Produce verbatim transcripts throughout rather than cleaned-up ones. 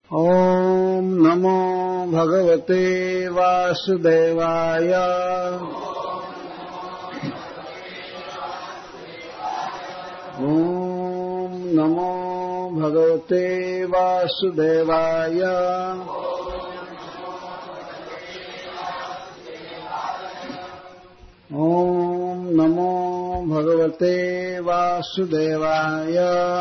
ओम नमो भगवते वासुदेवाय। ओम नमो भगवते वासुदेवाय। ओम नमो भगवते वासुदेवाय।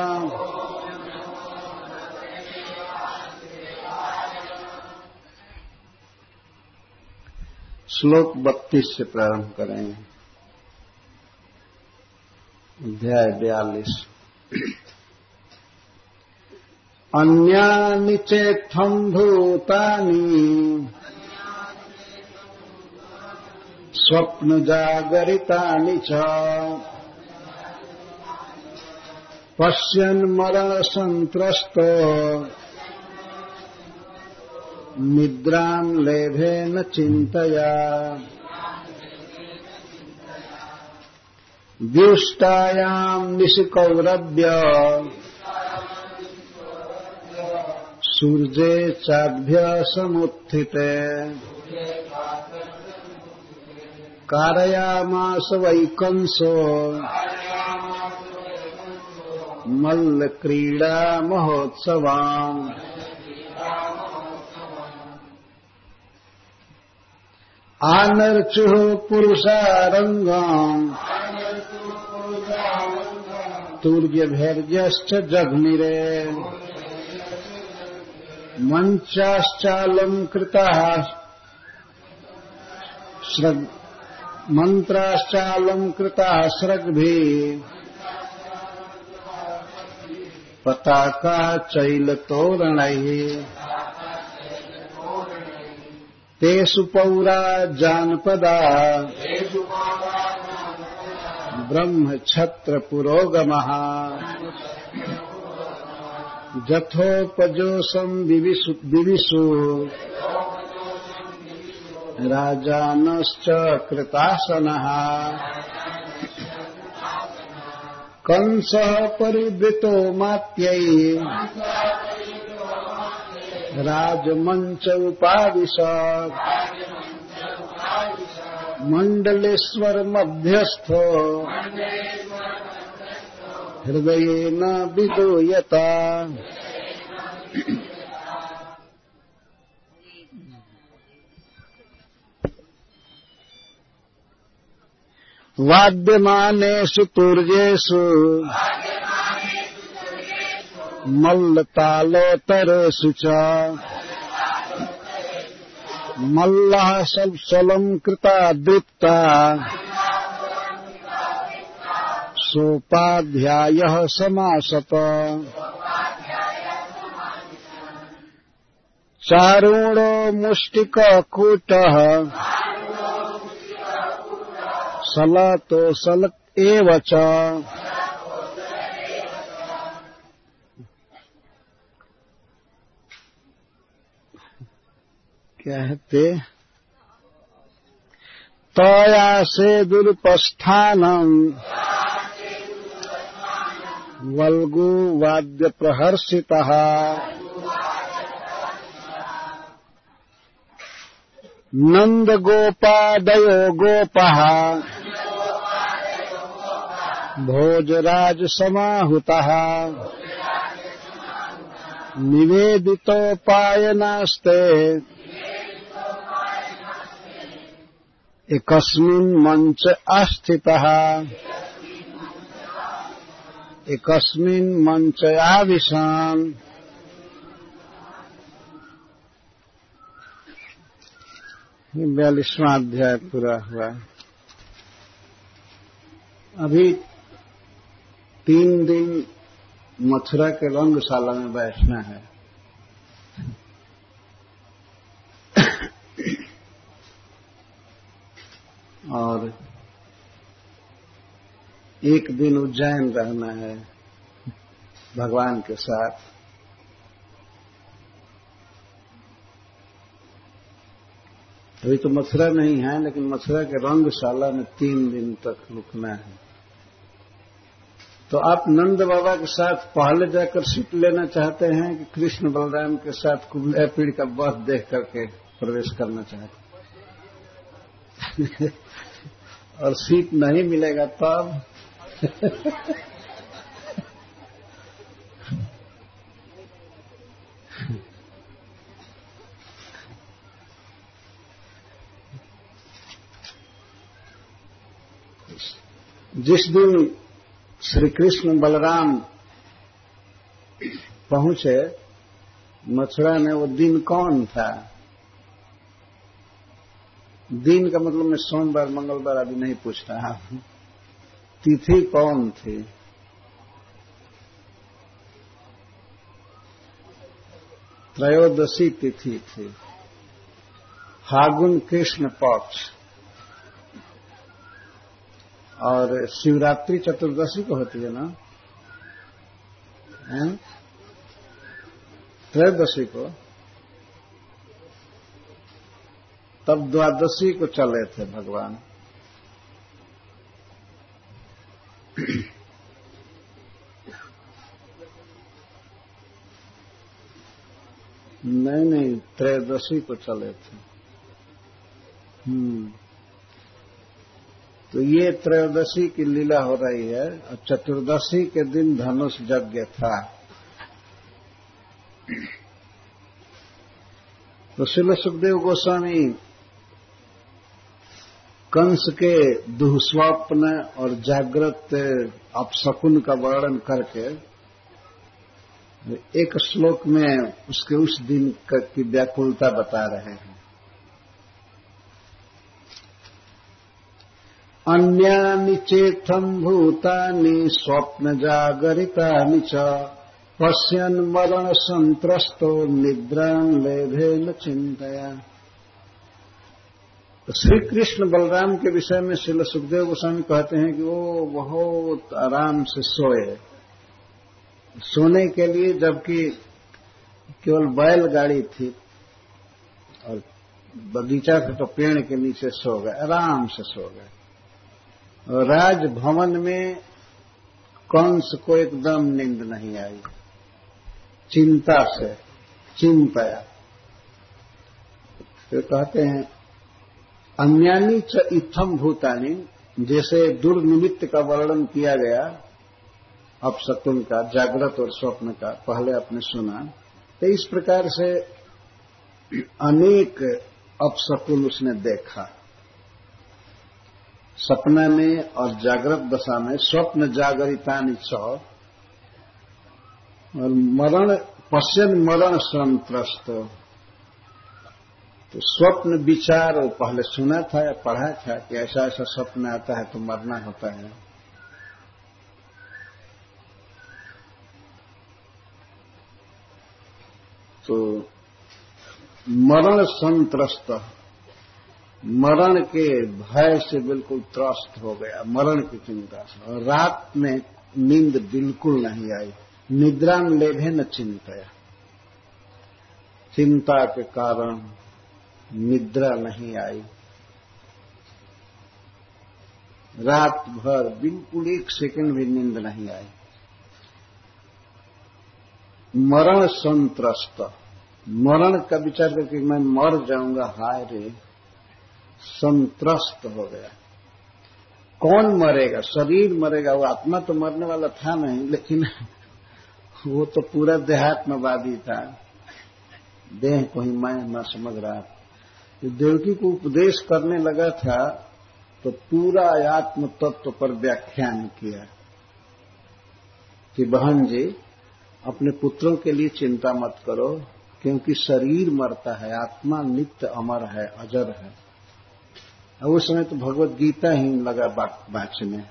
श्लोक बत्तीस से प्रारंभ करेंगे। अध्याय बयालीस। अन्यानि चेत्थं भूतानि स्वप्न जागरितानि च पश्यन् मरण संत्रस्तो निद्रां लेभेन चिन्तया व्युष्टायां निशिकौरभ्य सूर्ये चाभ्य समुत्थिते कारयामास वैकंसो मल्लक्रीडा महोत्सवाम् आनर्चुः पुरुषारंगम् तूर्यभैर्यश्च जघ्निरे मंचाश्चालं कृताः श्रग मंत्राश्चालं कृताः स्रग्भिः पताका चैलतोरणैः तेषु पौरा जानपदा ब्रह्मक्षत्र पुरोगमः जथोपजोषं विविशु विविशु राजानश्च कृतासनः कंसः परिवृतो मात्यैः राजमंच उपाविशत् मंडलेश्वर मध्यस्थो हृदयेन विदूयता वाद्यमानेषु तुर्येषु मल्लतालोत्तरेषु च मल्लः सल्सलं कृता दृप्ता सोपाध्यायः समासत चारूणो मुष्टिककूटः सलतो सलत एव च कहते तया से दुरुपस्थानम वल्गु वाद्य प्रहर्षितः नंद गोपादयो गोपः भोजराज समाहुतः निवेदितोपायनास्ते एकस्मिन् मंच आस्थितः एकस्मिन् मंच आविशान् बयालीसवां अध्याय पूरा हुआ। अभी तीन दिन मथुरा के रंगशाला में बैठना है। और एक दिन उज्जैन रहना है भगवान के साथ। अभी तो मथुरा नहीं है, लेकिन मथुरा के रंगशाला में तीन दिन तक रुकना है। तो आप नंद बाबा के साथ पहले जाकर सीट लेना चाहते हैं कि कृष्ण बलराम के साथ कुबले पीड़ का बस देख करके प्रवेश करना चाहते हैं? और सीट नहीं मिलेगा तब जिस दिन श्री कृष्ण बलराम पहुंचे मथुरा में, वो दिन कौन था? दिन का मतलब मैं सोमवार मंगलवार अभी नहीं पूछ रहा हूं। तिथि कौन थी? त्रयोदशी तिथि थी, फागुन कृष्ण पक्ष। और शिवरात्रि चतुर्दशी को होती है ना, त्रयोदशी को। तब द्वादशी को चले थे भगवान। नहीं नहीं, त्रयोदशी को चले थे। हम्म तो ये त्रयोदशी की लीला हो रही है। और चतुर्दशी के दिन धनुष यज्ञ था। तो श्रील सुखदेव गोस्वामी कंस के दुःस्वप्न और जागृत अपशकुन का वर्णन करके एक श्लोक में उसके उस दिन की व्याकुलता बता रहे हैं। अन्यानि चेत्थं भूतानि स्वप्न जागरितानि च पश्यन् मरण संत्रस्तो निद्रां लेभेन चिंतया। तो श्री कृष्ण बलराम के विषय में श्रील सुखदेव गोस्वामी कहते हैं कि वो बहुत आराम से सोए। सोने के लिए, जबकि केवल बैलगाड़ी थी और बगीचा था तो पेड़ के नीचे सो गए, आराम से सो गए। और राजभवन में कंस को एकदम नींद नहीं आई, चिंता से चिंतया। तो कहते हैं अन्यानि च इत्थम भूतानि, जैसे दुर्निमित्त का वर्णन किया गया अपशकुन का, जागृत और स्वप्न का, पहले आपने सुना। तो इस प्रकार से अनेक अपशकुन उसने देखा सपना में और जागृत दशा में। स्वप्न जागरितानि च, और मरण पश्यन् मरण संत्रस्त। तो स्वप्न विचार वो पहले सुना था या पढ़ा था कि ऐसा ऐसा स्वप्न आता है तो मरना होता है। तो मरण संत्रस्त, मरण के भय से बिल्कुल त्रस्त हो गया, मरण की चिंता से। और रात में नींद बिल्कुल नहीं आई। निद्रां लेभेन चिंतया, चिंता के कारण निद्रा नहीं आई। रात भर बिल्कुल एक सेकंड भी नींद नहीं आई। मरण संत्रस्त, मरण का विचार करके मैं मर जाऊंगा, हाय रे, संत्रस्त हो गया। कौन मरेगा? शरीर मरेगा, वो आत्मा तो मरने वाला था नहीं, लेकिन वो तो पूरा देहात्मवादी था, देह को ही मैं न समझ रहा। देवकी को उपदेश करने लगा था तो पूरा आत्म तत्व पर व्याख्यान किया कि बहन जी, अपने पुत्रों के लिए चिंता मत करो, क्योंकि शरीर मरता है, आत्मा नित्य अमर है, अजर है। अब उस समय तो भगवत गीता ही लगा बाँचने।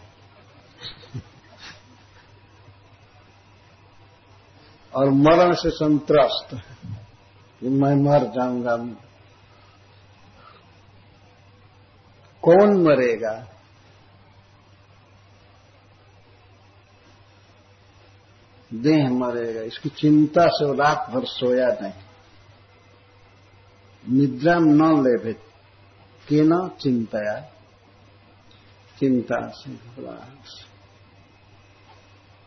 और मरण से संत्रस्त कि मैं मर जाऊंगा। कौन मरेगा? देह मरेगा, इसकी चिंता से वो रात भर सोया नहीं। निद्रा न लेभे केन चिंतया, चिंता से।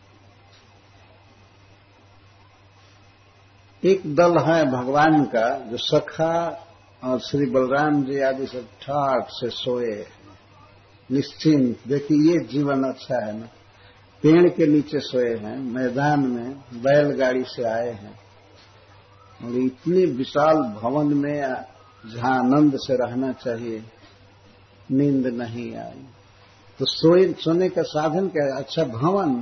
एक दल है भगवान का जो सखा और श्री बलराम जी आदि सब ठाठ से सोए निश्चिंत। देखिए ये जीवन अच्छा है ना। पेड़ के नीचे सोए हैं, मैदान में बैलगाड़ी से आए हैं और इतनी विशाल भवन में जहां आनंद से रहना चाहिए नींद नहीं आई। तो सोए सोने का साधन क्या है? अच्छा भवन,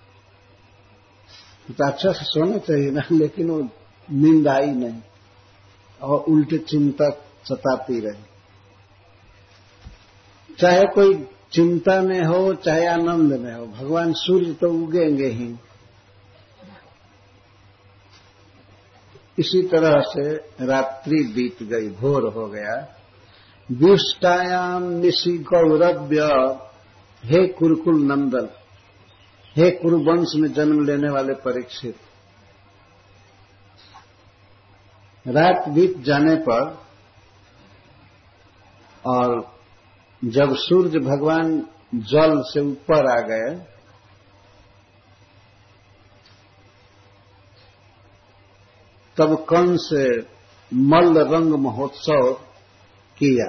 तो अच्छा से सोना चाहिए ना, लेकिन वो नींद आई नहीं और उल्टे चिंता सताती रही। चाहे कोई चिंता में हो चाहे आनंद में हो, भगवान सूर्य तो उगेंगे ही। इसी तरह से रात्रि बीत गई, भोर हो गया। व्युष्टायाम निशि गौरव्य, हे कुरुकुल नंदन, हे कुरुवंश में जन्म लेने वाले परीक्षित, रात बीत जाने पर और जब सूर्य भगवान जल से ऊपर आ गए तब कंस मल्ल रंग महोत्सव किया।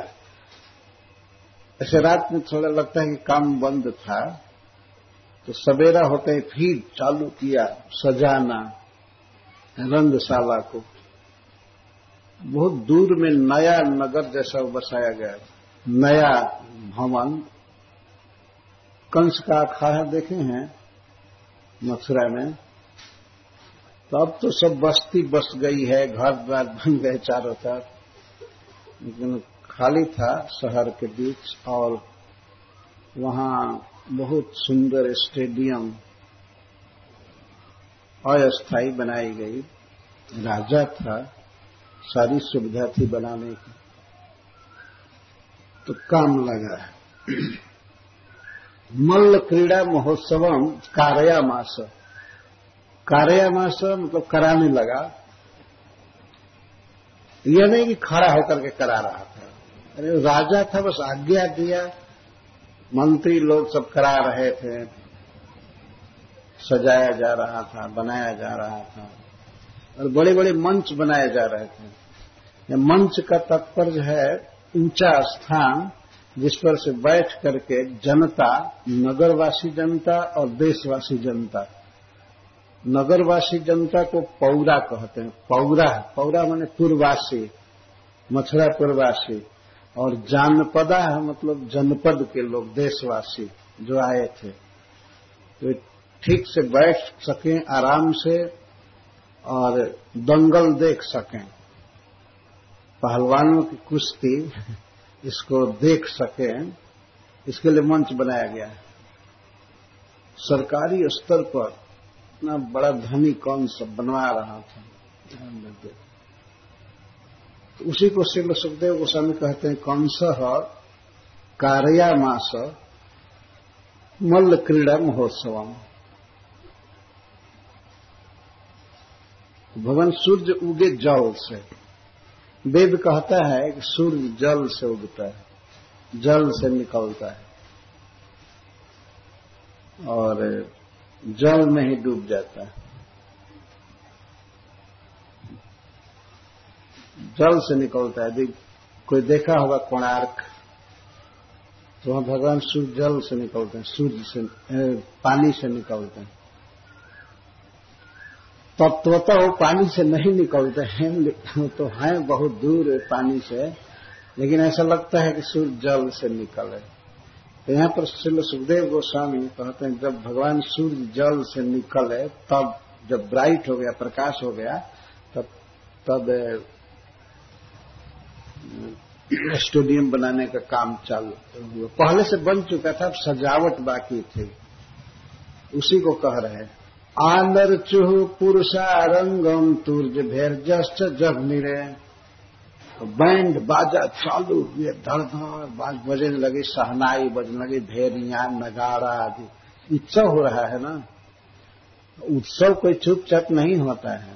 ऐसे रात में थोड़ा लगता है कि काम बंद था, तो सवेरा होते ही फिर चालू किया सजाना रंगशाला को। बहुत दूर में नया नगर जैसा बसाया गया, नया भवन। कंस का अखाड़ा देखे हैं मथुरा में, तो अब तो सब बस्ती बस गई है, घर द्वार बन गए चारों तरफ, लेकिन खाली था शहर के बीच। और वहां बहुत सुंदर स्टेडियम अस्थायी बनाई गई। राजा था, सारी सुविधा थी बनाने की, तो काम लगा। मल्ल क्रीड़ा महोत्सवम कारयामास, कारयामास मतलब कराने लगा। यह नहीं कि खड़ा होकर के करा रहा था, अरे राजा था, बस आज्ञा दिया, मंत्री लोग सब करा रहे थे, सजाया जा रहा था, बनाया जा रहा था, और बड़े बड़े मंच बनाए जा रहे थे। मंच का तात्पर्य है ऊंचा स्थान जिस पर से बैठ करके जनता, नगरवासी जनता और देशवासी जनता, नगरवासी जनता को पौरा कहते हैं। पौरा पौरा माने पूर्ववासी, मथुरा पूर्ववासी, और जानपदा है मतलब जनपद के लोग, देशवासी जो आए थे, तो ठीक से बैठ सकें आराम से और दंगल देख सकें, पहलवानों की कुश्ती इसको देख सकें, इसके लिए मंच बनाया गया है। सरकारी स्तर पर इतना बड़ा धनी कौन सब बनवा रहा था, तो उसी को श्री सुखदेव गोस्वामी कहते हैं कंसः कारयामास मल्ल क्रीड़ा महोत्सवम। भगवान सूर्य उगे जल से। वेद कहता है कि सूर्य जल से उगता है, जल से निकलता है और जल में ही डूब जाता है। जल से निकलता है। कोई देखा होगा कोणार्क, तो वहां भगवान सूर्य जल से निकलते हैं, सूर्य से पानी से निकलते हैं। तत्वतः वो पानी से नहीं निकलते हैं, तो हैं बहुत दूर पानी से, लेकिन ऐसा लगता है कि सूर्य जल से निकले। तो यहाँ पर श्री सुखदेव गोस्वामी कहते हैं जब भगवान सूर्य जल से निकले, तब जब ब्राइट हो गया, प्रकाश हो गया, तब तब स्टेडियम बनाने का काम चालू हुआ। पहले से बन चुका था, अब सजावट बाकी थी, उसी को कह रहे हैं। आंदर चुह पुरुषारंगम तुर्ज भेरजस्ट जग निरे। तो बैंड बाजा चालू हुए, धड़ धड़ बाज बजने लगी, सहनाई बजने लगी, भेरियां नगाड़ा आदि। उत्सव हो रहा है ना, उत्सव कोई चुपचाप नहीं होता है।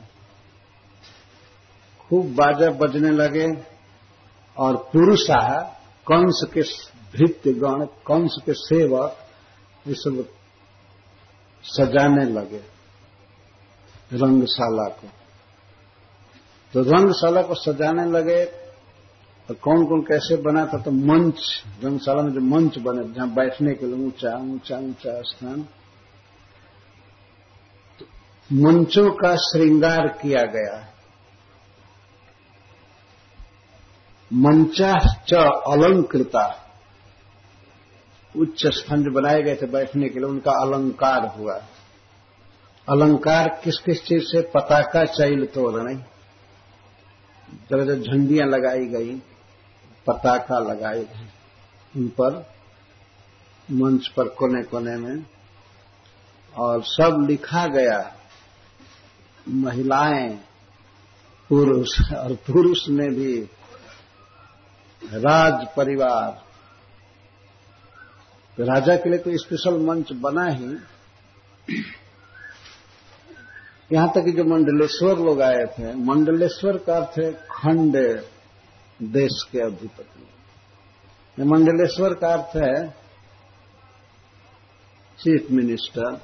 खूब बाजा बजने लगे और पुरुषा कंस के भृत्यगण, कंस के सेवक, ये सब सजाने लगे रंगशाला को। तो रंगशाला को सजाने लगे। तो कौन कौन कैसे बना था? तो मंच, रंगशाला में जो मंच बने जहां बैठने के लिए ऊंचा ऊंचा ऊंचा स्थान, तो मंचों का श्रृंगार किया गया। मंचा च अलंकृता, उच्च स्तंभ बनाए गए थे बैठने के लिए, उनका अलंकार हुआ। अलंकार किस किस चीज से? पताका चैल तोरण, तरह जो झंडियां लगाई गई, पताका लगाए गए उन पर, मंच पर कोने कोने में, और सब लिखा गया महिलाएं पुरुष, और पुरुष में भी राज परिवार। तो राजा के लिए तो स्पेशल मंच बना ही। यहां तक कि जो मंडलेश्वर लोग आए थे, मंडलेश्वर का अर्थ है खंड देश के अधिपति। मंडलेश्वर का अर्थ है चीफ मिनिस्टर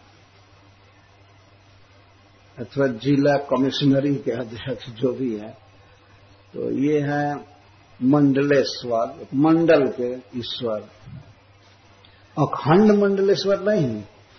अथवा जिला कमिश्नरी के अध्यक्ष, जो भी है। तो ये है मंडलेश्वर, मंडल के ईश्वर। अखंड मंडलेश्वर नहीं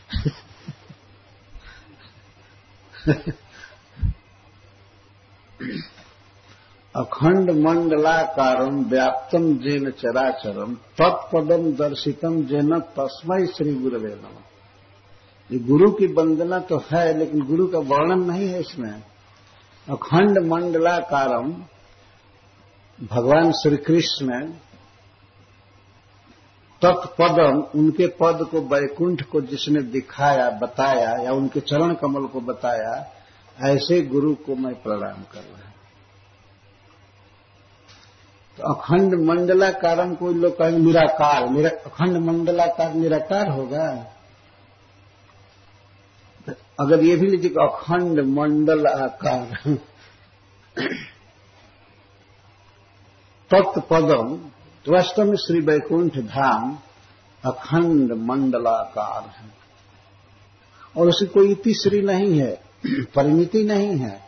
अखंड मंडलाकारम व्याप्तम जेन चराचरम तत्पदम दर्शितम जेन तस्मै श्री गुरवे नमः। ये गुरु की वंदना तो है, लेकिन गुरु का वर्णन नहीं है इसमें। अखंड मंडलाकारम, भगवान श्री कृष्ण तत्पदम, उनके पद को, वैकुंठ को जिसने दिखाया, बताया, या उनके चरण कमल को बताया, ऐसे गुरु को मैं प्रणाम कर रहा हूं। तो अखंड मंडलाकारम को लोग कहेंगे निराकार, निरा, अखंड मंडलाकार निराकार होगा। अगर ये भी लीजिए अखंड मंडल आकार तत्पदम, तो वास्तव में श्री वैकुंठ धाम अखंड मंडलाकार है, और उसकी कोई इतिश्री नहीं है, परिमिति नहीं है।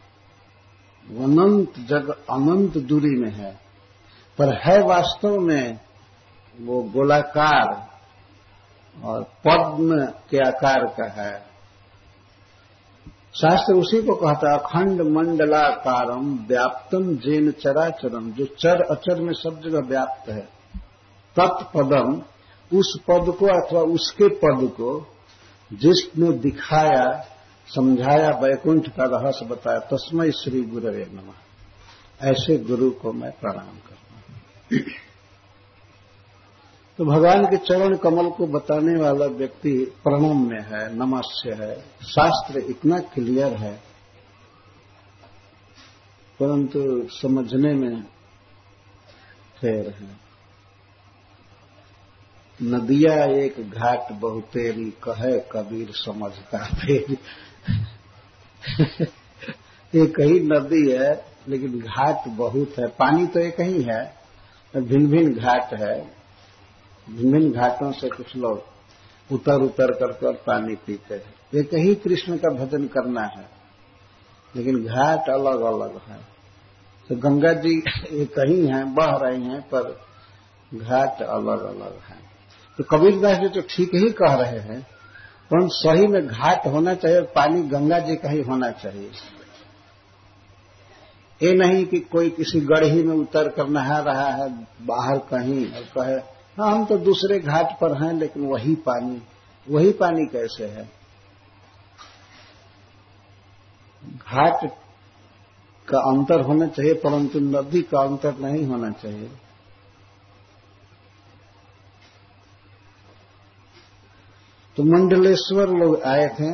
अनंत जग, अनंत दूरी में है, पर है वास्तव में वो गोलाकार और पद्म के आकार का है। शास्त्र उसी को कहता है अखंड मंडलाकारम व्याप्तम जेन चराचरम, जो चर अचर में सब जगह व्याप्त है। तत्पदम, उस पद को अथवा उसके पद को जिसने दिखाया, समझाया, वैकुंठ का रहस्य बताया, तस्मै श्री गुरवे नमः। ऐसे गुरु को मैं प्रणाम करता हूं। तो भगवान के चरण कमल को बताने वाला व्यक्ति प्रणम में है, नमस्य है। शास्त्र इतना क्लियर है, परंतु समझने में फेर है। नदिया एक घाट बहुतेरी, कहे कबीर समझता फेर। एक ही नदी है, लेकिन घाट बहुत है। पानी तो एक ही है, भिन्न भिन्न घाट है। भिन्न घाटों से कुछ लोग उतर उतर कर कर पानी पीते हैं। एक ही कृष्ण का भजन करना है, लेकिन घाट अलग अलग है। तो गंगा जी एक ही हैं, बह रही हैं, पर घाट अलग अलग है। तो कबीरदास जी तो ठीक ही कह रहे हैं, परंतु सही में घाट होना चाहिए, पानी गंगा जी का ही होना चाहिए। ये नहीं कि कोई किसी गढ़ी में उतर कर नहा रहा है बाहर कहीं और कहे हाँ हम तो दूसरे घाट पर हैं, लेकिन वही पानी, वही पानी कैसे है? घाट का अंतर होना चाहिए, परंतु नदी का अंतर नहीं होना चाहिए। तो मंडलेश्वर लोग आए थे,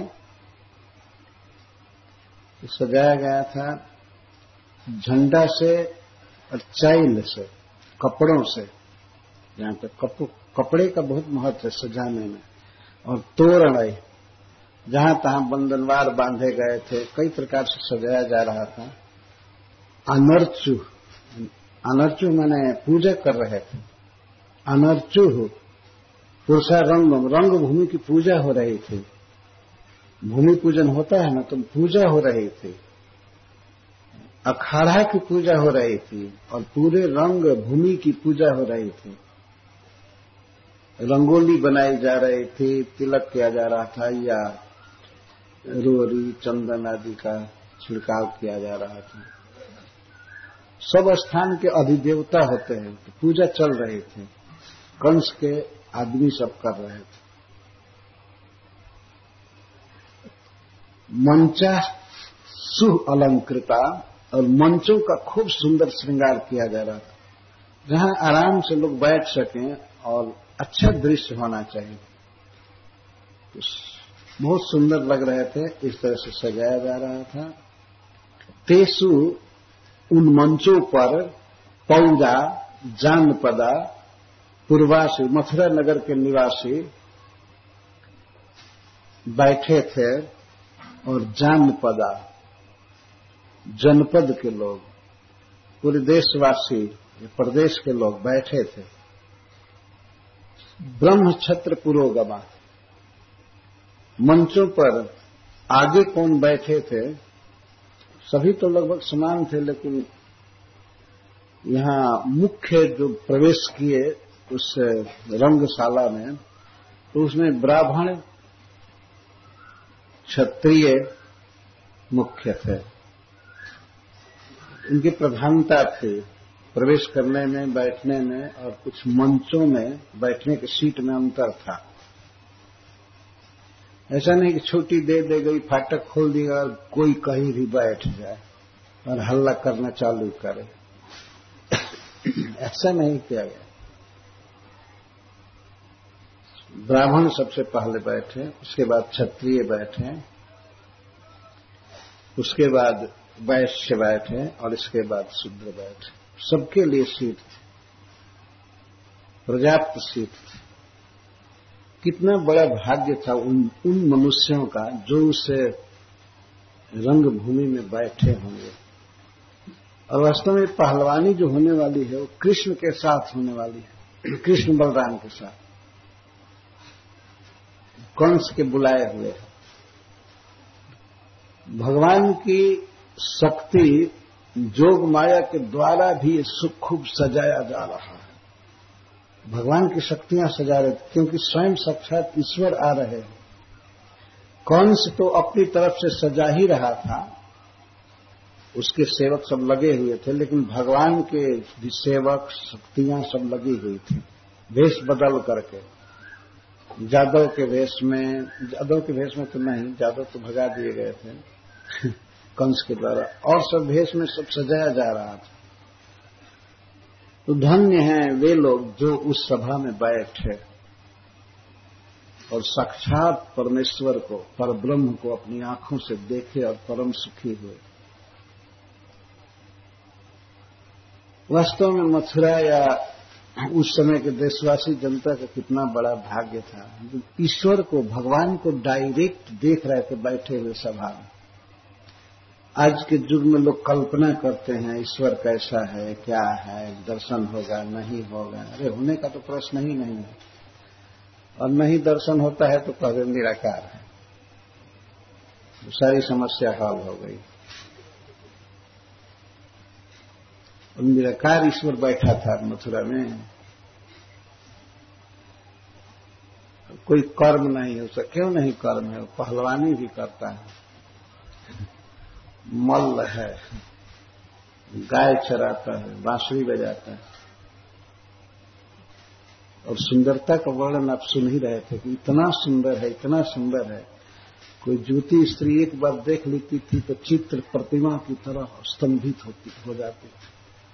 तो सजाया गया था झंडा से और चैल से, कपड़ों से। यहाँ पे कप, कपड़े का बहुत महत्व है सजाने में। और तोरण, जहां तहां बंधनवार बांधे गए थे, कई प्रकार से सजाया जा रहा था। अनर्चु, अनर्चु माने पूजा कर रहे थे। अनर्चु पुरुषा रंगम, रंग भूमि की पूजा हो रही थी। भूमि पूजन होता है ना, तो पूजा हो रही थी। अखाड़ा की पूजा हो रही थी और पूरे रंग भूमि की पूजा हो रही थी। रंगोली बनाई जा रही थी, तिलक किया जा रहा था या रोरी चंदन आदि का छिड़काव किया जा रहा था। सब स्थान के अधिदेवता होते हैं, तो पूजा चल रही थी। कंस के आदमी सब कर रहे थे। मंचा सुअलंकृता, और मंचों का खूब सुंदर श्रृंगार किया जा रहा था, जहां आराम से लोग बैठ सकें और अच्छा दृश्य होना चाहिए। तो बहुत सुंदर लग रहे थे, इस तरह से सजाया जा रहा था। तेसु, उन मंचों पर पौरा जानपदा पूर्वासी, मथुरा नगर के निवासी बैठे थे, और जानपदा जनपद के लोग, पूरे देशवासी प्रदेश के लोग बैठे थे। ब्रह्म छत्र पुरोगमा, मंचों पर आगे कौन बैठे थे, सभी तो लगभग समान थे, लेकिन यहां मुख्य जो प्रवेश किए उस रंगशाला में, तो उसमें ब्राह्मण क्षत्रिय मुख्य थे। इनकी प्रधानता थी प्रवेश करने में, बैठने में, और कुछ मंचों में बैठने की सीट में अंतर था। ऐसा नहीं कि छुट्टी दे दे गई, फाटक खोल दिया और कोई कहीं भी बैठ जाए और हल्ला करना चालू करे, ऐसा नहीं किया गया। ब्राह्मण सबसे पहले बैठे, उसके बाद क्षत्रिय बैठे, उसके बाद वैश्य बैठे, और इसके बाद शूद्र बैठे। सबके लिए सीट थी, पर्याप्त सीट थी। कितना बड़ा भाग्य था उन उन मनुष्यों का जो उस रंगभूमि में बैठे होंगे। और वास्तव में पहलवानी जो होने वाली है वो कृष्ण के साथ होने वाली है, कृष्ण बलराम के साथ, कंस के बुलाए हुए। भगवान की शक्ति जोग माया के द्वारा भी सुख खूब सजाया जा रहा है। भगवान की शक्तियां सजा रहे थे, क्योंकि स्वयं साक्षात ईश्वर आ रहे हैं। कंस तो अपनी तरफ से सजा ही रहा था, उसके सेवक सब लगे हुए थे, लेकिन भगवान के भी सेवक शक्तियां सब लगी हुई थी, वेश बदल करके। जादव के वेश में, जादव के वेश में तो नहीं, जादव तो भगा दिए गए थे कंस के द्वारा, और सब भेष में सब सजाया जा रहा था। तो धन्य हैं वे लोग जो उस सभा में बैठे और साक्षात परमेश्वर को, परब्रह्म को अपनी आंखों से देखे और परम सुखी हुए। वास्तव में मथुरा या उस समय के देशवासी जनता का कितना बड़ा भाग्य था, ईश्वर को, भगवान को डायरेक्ट देख रहे थे बैठे हुए सभा में। आज के युग में लोग कल्पना करते हैं ईश्वर कैसा है, क्या है, दर्शन होगा नहीं होगा। अरे होने का तो प्रश्न ही नहीं है, और नहीं दर्शन होता है तो कहते निराकार है, तो सारी समस्या हल हो गई। और निराकार ईश्वर बैठा था मथुरा में, कोई कर्म नहीं है उसका। क्यों नहीं कर्म है? पहलवानी भी करता है, मल्ल है, गाय चराता है, बांसुरी बजाता है। और सुंदरता का वर्णन आप सुन ही रहे थे कि इतना सुंदर है, इतना सुंदर है। कोई ज्योति स्त्री एक बार देख लेती थी तो चित्र प्रतिमा की तरह स्तंभित होती हो जाती थी।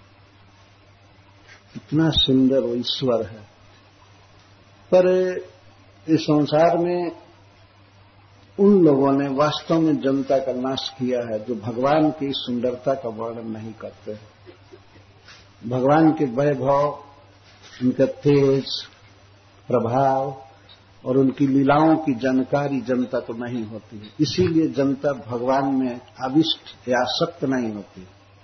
इतना सुंदर वो ईश्वर है। पर इस संसार में उन लोगों ने वास्तव में जनता का नाश किया है जो भगवान की सुंदरता का वर्णन नहीं करते। भगवान के वैभव, उनका तेज, प्रभाव और उनकी लीलाओं की जानकारी जनता को नहीं होती है। इसीलिए जनता भगवान में आविष्ट या आसक्त नहीं होती।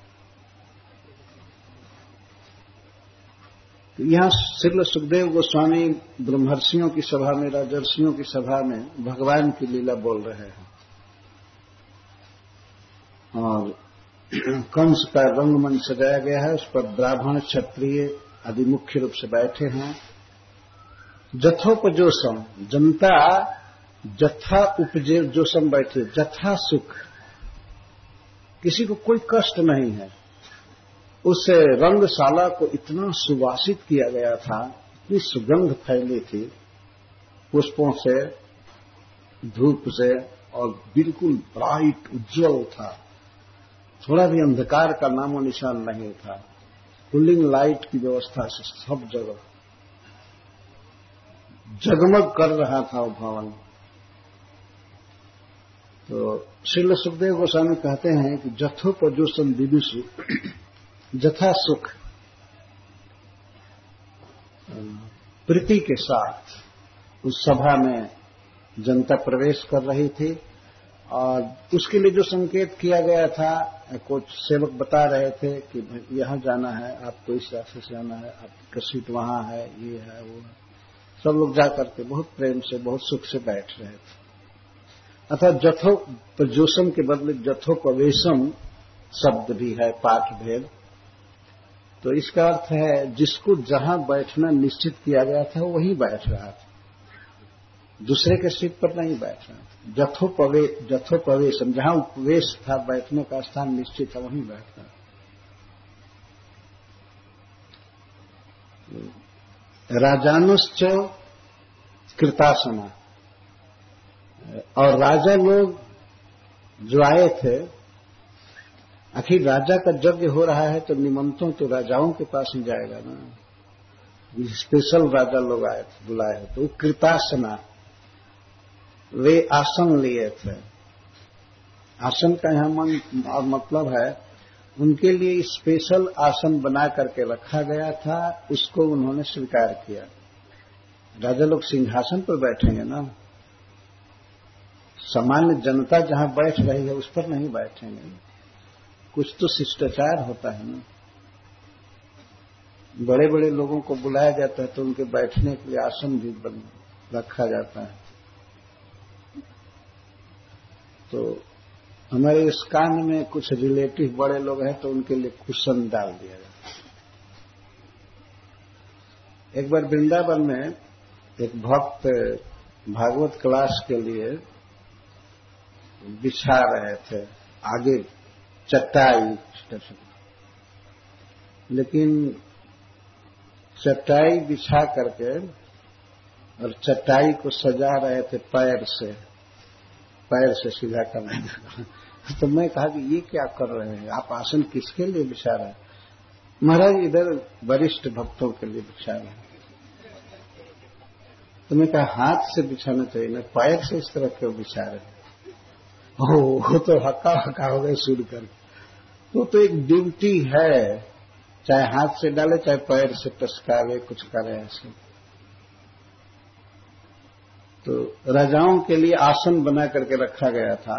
तो यहां श्रील सुखदेव गोस्वामी ब्रह्मर्षियों की सभा में, राजर्षियों की सभा में भगवान की लीला बोल रहे हैं। और कंस का रंगमंच सजाया गया है, उस पर ब्राह्मण क्षत्रिय आदि मुख्य रूप से बैठे हैं। जथोपजोसम, जनता जथा उपजोसम बैठे, जथा सुख, किसी को कोई कष्ट नहीं है। उस रंगशाला को इतना सुवासित किया गया था, इतनी सुगंध फैली थी पुष्पों से, धूप से, और बिल्कुल ब्राइट उज्जवल था। थोड़ा भी अंधकार का नामो निशान नहीं था। कूलिंग लाइट की व्यवस्था से सब जगह जगमग कर रहा था वो भवन। तो श्रील सुखदेव गोस्वामी कहते हैं कि जथोपजोसम विदुषु, जथा सुख प्रीति के साथ उस सभा में जनता प्रवेश कर रही थी, और उसके लिए जो संकेत किया गया था, कुछ सेवक बता रहे थे कि यहां जाना है, आपको इस रास्ते से जाना है, आपका सीट वहां है, ये है वो है। सब लोग जाकर के बहुत प्रेम से, बहुत सुख से बैठ रहे थे। अर्थात जथोपजोसम के बदले जथोपवेशम शब्द भी है, पाठ भेद। तो इसका अर्थ है जिसको जहां बैठना निश्चित किया गया था वही बैठ रहा था, दूसरे के सीट पर नहीं बैठ रहा था। जथोपवे जथोपवेशम, जहां उपवेश था, बैठने का स्थान निश्चित था, वहीं बैठ रहा था। राजानुश्च कृतासना, और राजा लोग जो आए थे, आखिर राजा का यज्ञ हो रहा है तो निमंत्रण तो राजाओं के पास ही जाएगा ना। स्पेशल राजा लोग आए थे, बुलाए थे, तो कृतासना, वे आसन लिए थे। आसन का यहां मन और मतलब है, उनके लिए स्पेशल आसन बना करके रखा गया था, उसको उन्होंने स्वीकार किया। राजा लोग सिंहासन पर बैठेंगे ना, सामान्य जनता जहां बैठ रही है उस पर नहीं बैठेंगे। कुछ तो शिष्टाचार होता है ना। बड़े बड़े लोगों को बुलाया जाता है तो उनके बैठने के लिए आसन भी रखा जाता है। तो हमारे इस कान में कुछ रिलेटिव बड़े लोग हैं तो उनके लिए कुशन डाल दिया जाता है। एक बार वृंदावन में एक भक्त भागवत क्लास के लिए बिछा रहे थे आगे चटाई, लेकिन चटाई बिछा करके और चटाई को सजा रहे थे पैर से, पैर से सीधा करने का। तो मैं कहा कि ये क्या कर रहे हैं आप, आसन किसके लिए बिछा रहे हैं? महाराज इधर वरिष्ठ भक्तों के लिए बिछा रहे हैं। तो मैं कहा हाथ से बिछाना चाहिए ना, पैर से इस तरह क्यों बिछा रहे हैं? ओ, वो तो हक्का हक्का हो गए सुन कर। तो तो एक ड्यूटी है, चाहे हाथ से डाले चाहे पैर से टसकावे, कुछ करे ऐसे। तो राजाओं के लिए आसन बना करके रखा गया था,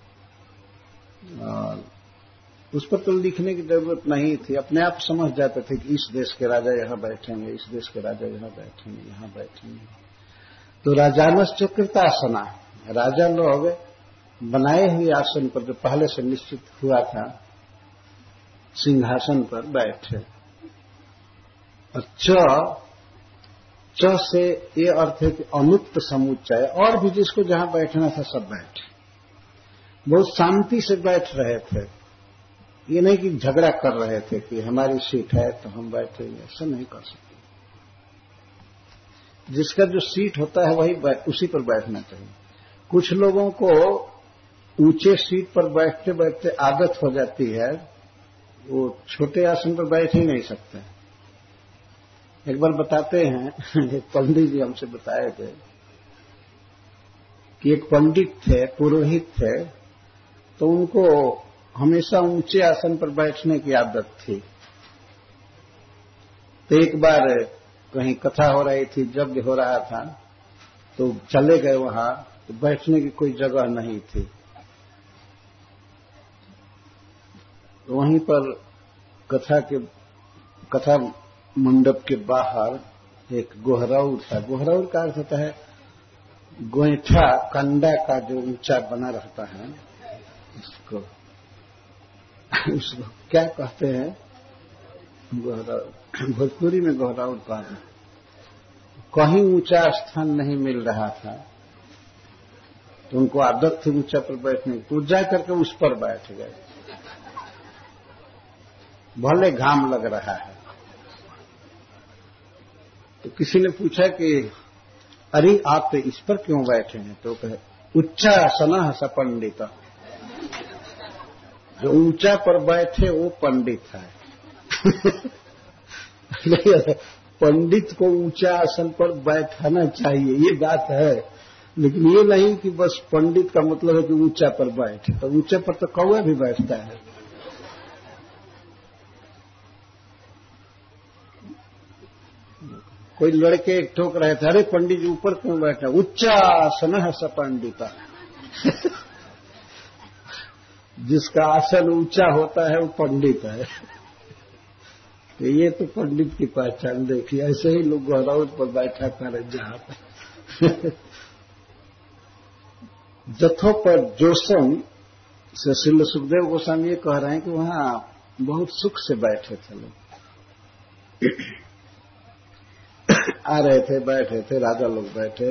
और उस पर तो लिखने की जरूरत नहीं थी, अपने आप समझ जाते थे कि इस देश के राजा यहां बैठेंगे, इस देश के राजा यहां बैठेंगे, यहां बैठेंगे। तो राजानश्च कृतासना, राजा लोग बनाए हुए आसन पर जो पहले से निश्चित हुआ था सिंहासन पर बैठे। और च च से ये अर्थ है कि अनुक्त समुच्चय, और भी जिसको जहां बैठना था सब बैठे, बहुत शांति से बैठ रहे थे। ये नहीं कि झगड़ा कर रहे थे कि हमारी सीट है तो हम बैठेंगे, ऐसा नहीं कर सकते। जिसका जो सीट होता है वही उसी पर बैठना चाहिए। कुछ लोगों को ऊंचे सीट पर बैठते बैठते आदत हो जाती है, वो छोटे आसन पर बैठ ही नहीं सकते। एक बार बताते हैं, एक पंडित जी हमसे बताए थे कि एक पंडित थे, पुरोहित थे, तो उनको हमेशा ऊंचे आसन पर बैठने की आदत थी। तो एक बार कहीं कथा हो रही थी, यज्ञ हो रहा था, तो चले गए वहां, तो बैठने की कोई जगह नहीं थी। वहीं पर कथा के कथा मंडप के बाहर एक गोहरौर था। गोहरौर का अर्थ होता है गोईठा, कंडा का जो ऊंचा बना रहता है इसको। उसको क्या कहते हैं, भोजपुरी में गहराउर कहते हैं। कहीं ऊंचा स्थान नहीं मिल रहा था तो उनको आदत थी ऊंचा पर बैठने की, तो जा करके उस पर बैठ गए। भले घाम लग रहा है। तो किसी ने पूछा कि अरे आप तो इस पर क्यों बैठे हैं? तो कहे उच्चा सना स पंडित, जो ऊंचा पर बैठे वो पंडित है। पंडित को ऊंचा आसन पर बैठाना चाहिए, ये बात है, लेकिन ये नहीं कि बस पंडित का मतलब है कि ऊंचा पर बैठे। तो ऊंचे पर तो कौवा भी बैठता है। कोई लड़के ठोक रहे थे, अरे पंडित जी ऊपर क्यों बैठा? उच्चा आसन है स पंडिता। जिसका आसन ऊंचा होता है वो पंडित है। तो ये तो पंडित की पहचान देखिए। ऐसे ही लोग गहराउर पर बैठा करे जहां पर। जथो पर जोसम से श्री सुखदेव गोस्वामी ये कह रहे हैं कि वहां बहुत सुख से बैठे थे लोग। आ रहे थे, बैठे थे, राजा लोग बैठे।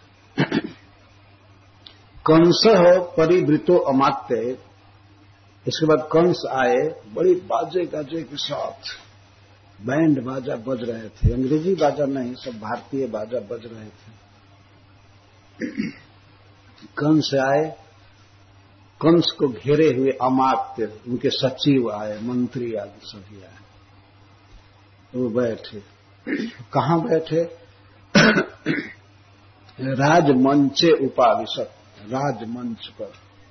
कंस परिवृतो अमात्य, इसके बाद कंस आए, बड़ी बाजे गाजे के साथ बैंड बाजा बज रहे थे। अंग्रेजी बाजा नहीं, सब भारतीय बाजा बज रहे थे। कंस आए, कंस को घेरे हुए अमात्य, उनके सचिव आए, मंत्री आदि सभी आए। वो बैठे। कहां बैठे? राजमंचे उपाविशत, राजमंच पर।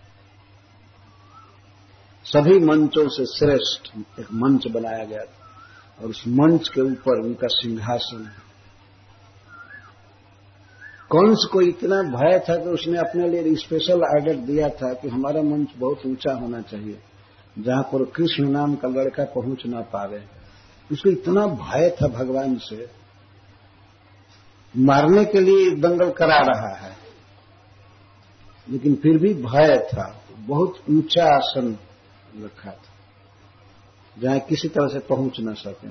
सभी मंचों से श्रेष्ठ एक मंच बनाया गया था और उस मंच के ऊपर उनका सिंहासन है। कंस को इतना भय था कि उसने अपने लिए स्पेशल ऑर्डर दिया था कि हमारा मंच बहुत ऊंचा होना चाहिए, जहां पर कृष्ण नाम का लड़का पहुंच ना पावे। उसको इतना भय था भगवान से, मारने के लिए दंगल करा रहा है, लेकिन फिर भी भय था। बहुत ऊंचा आसन रखा था जहां किसी तरह से पहुंच न सके।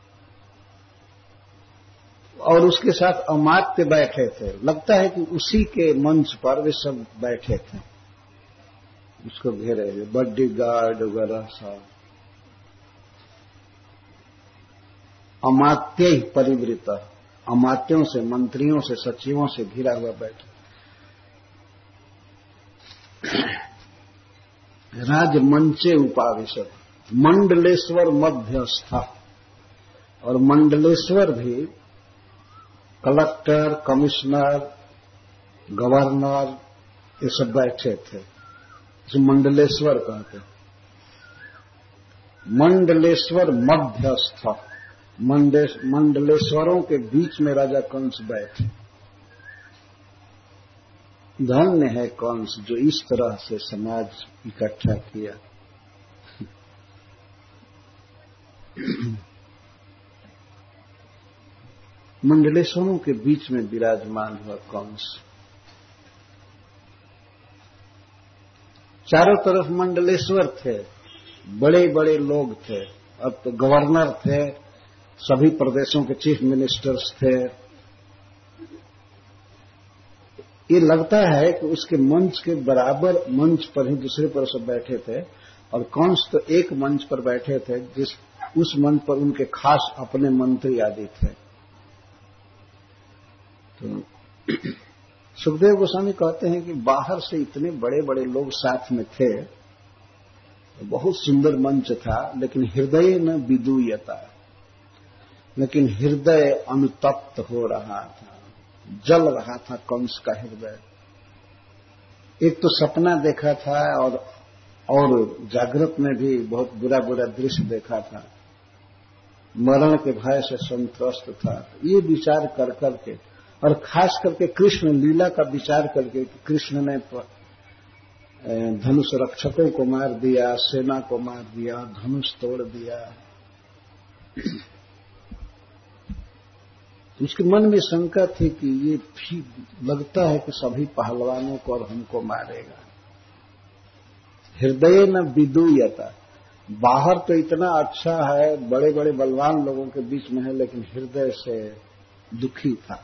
और उसके साथ अमात्य बैठे थे। लगता है कि उसी के मंच पर वे सब बैठे थे, उसको घेरे हुए बॉडी गार्ड वगैरह सब। अमात्य ही परिवृत, अमात्यों से, मंत्रियों से, सचिवों से घिरा हुआ बैठा। राजमंचे उपाविशत, मंडलेश्वर मध्यस्था। और मंडलेश्वर भी कलेक्टर, कमिश्नर, गवर्नर, ये सब बैठे थे। इसे मंडलेश्वर कहते हैं। मंडलेश्वर मध्यस्थ, मंडलेश्वरों के बीच में राजा कंस बैठे। धन्य है कंस जो इस तरह से समाज इकट्ठा किया। मंडलेश्वरों के बीच में विराजमान हुआ कंस। चारों तरफ मंडलेश्वर थे, बड़े बड़े लोग थे। अब तो गवर्नर थे, सभी प्रदेशों के चीफ मिनिस्टर्स थे। ये लगता है कि उसके मंच के बराबर मंच पर ही दूसरे पर सब बैठे थे, और कंस तो एक मंच पर बैठे थे, जिस उस मंच पर उनके खास अपने मंत्री आदि थे। तो सुखदेव गोस्वामी कहते हैं कि बाहर से इतने बड़े बड़े लोग साथ में थे, बहुत सुंदर मंच था, लेकिन हृदय न विदूयता, लेकिन हृदय अनुतप्त हो रहा था, जल रहा था कंस का हृदय। एक तो सपना देखा था और और जागृत में भी बहुत बुरा बुरा दृश्य देखा था, मरण के भय से संत्रस्त था। ये विचार कर करके, और खास करके कृष्ण लीला का विचार करके, कृष्ण ने धनुष रक्षकों को मार दिया, सेना को मार दिया, धनुष तोड़ दिया। उसके मन में शंका थी कि ये भी लगता है कि सभी पहलवानों को और हमको मारेगा। हृदय न विदूयता, बाहर तो इतना अच्छा है, बड़े बड़े बलवान लोगों के बीच में है, लेकिन हृदय से दुखी था,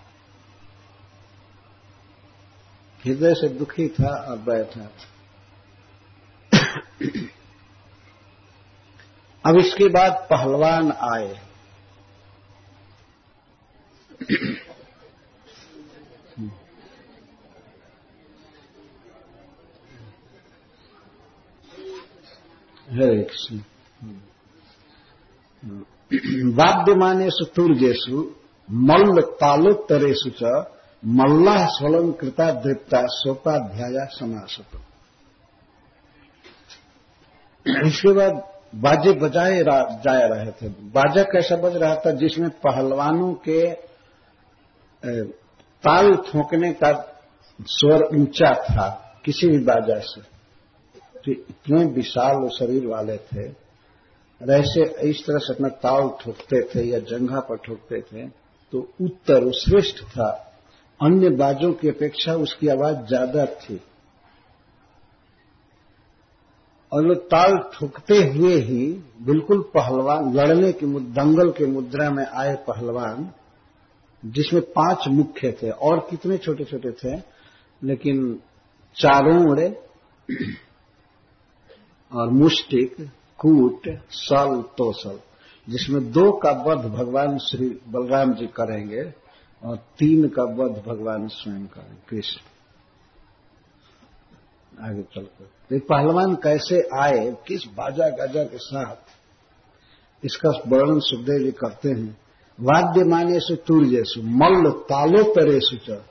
हृदय से दुखी था और बैठा था। अब इसके बाद पहलवान आए। हरे कृष्ण। वाद्यमानेषु तुर्येषु मल्ल तालोत्तरेषु च मल्लाः स्वलंकृता दृप्ता सोपाध्याया समासत। इसके बाद बाजे बजाए जा रहे थे। बाजा कैसा बज रहा था? जिसमें पहलवानों के ताल ठोकने का स्वर ऊंचा था किसी भी बाजा से। तो इतने विशाल शरीर वाले थे, ऐसे इस तरह से अपना ताल ठोकते थे या जंघा पर ठोकते थे तो उत्तर श्रेष्ठ था। अन्य बाजों की अपेक्षा उसकी आवाज ज्यादा थी और लोग ताल ठोकते हुए ही बिल्कुल पहलवान लड़ने की दंगल के मुद्रा में आए पहलवान, जिसमें पांच मुख्य थे और कितने छोटे छोटे थे, लेकिन चारों और मुष्टिक, कूट, सल, तोसल, जिसमें दो का वध भगवान श्री बलराम जी करेंगे और तीन का वध भगवान स्वयं करेंगे कृष्ण। आगे चलकर तो पहलवान कैसे आए, किस बाजा गाजा के साथ, इसका वर्णन सुखदेव जी करते हैं। वाद्यमानेषु तुर्येषु मल्ल तालोत्तरेषु च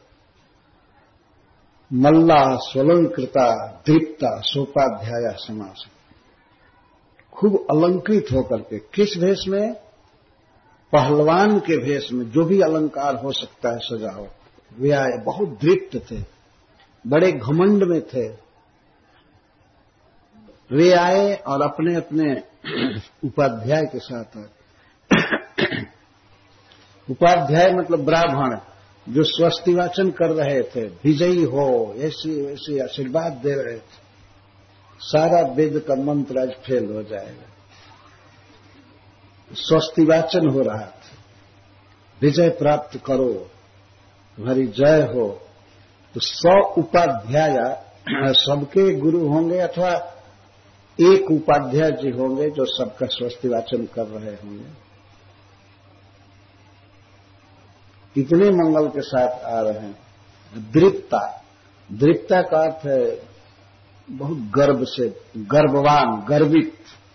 मल्ला स्वलंकृता दीप्ता सोपाध्याया समास। खूब अलंकृत होकर के, किस भेष में? पहलवान के भेष में, जो भी अलंकार हो सकता है सजावट, वे आए। बहुत दीप्त थे, बड़े घमंड में थे। वे आए और अपने अपने उपाध्याय के साथ आए। उपाध्याय मतलब ब्राह्मण, जो स्वस्ति वाचन कर रहे थे, विजयी हो, ऐसी ऐसी आशीर्वाद दे रहे थे। सारा वेद का मंत्र आज फेल हो जाएगा। स्वस्ति वाचन हो रहा था, विजय प्राप्त करो, तुम्हारी जय हो। तो सौ उपाध्याय सबके गुरु होंगे अथवा एक उपाध्याय जी होंगे जो सबका स्वस्ति वाचन कर रहे होंगे। कितने मंगल के साथ आ रहे हैं। दृप्ता, दृप्ता का अर्थ है बहुत गर्व से, गर्ववान, गर्वित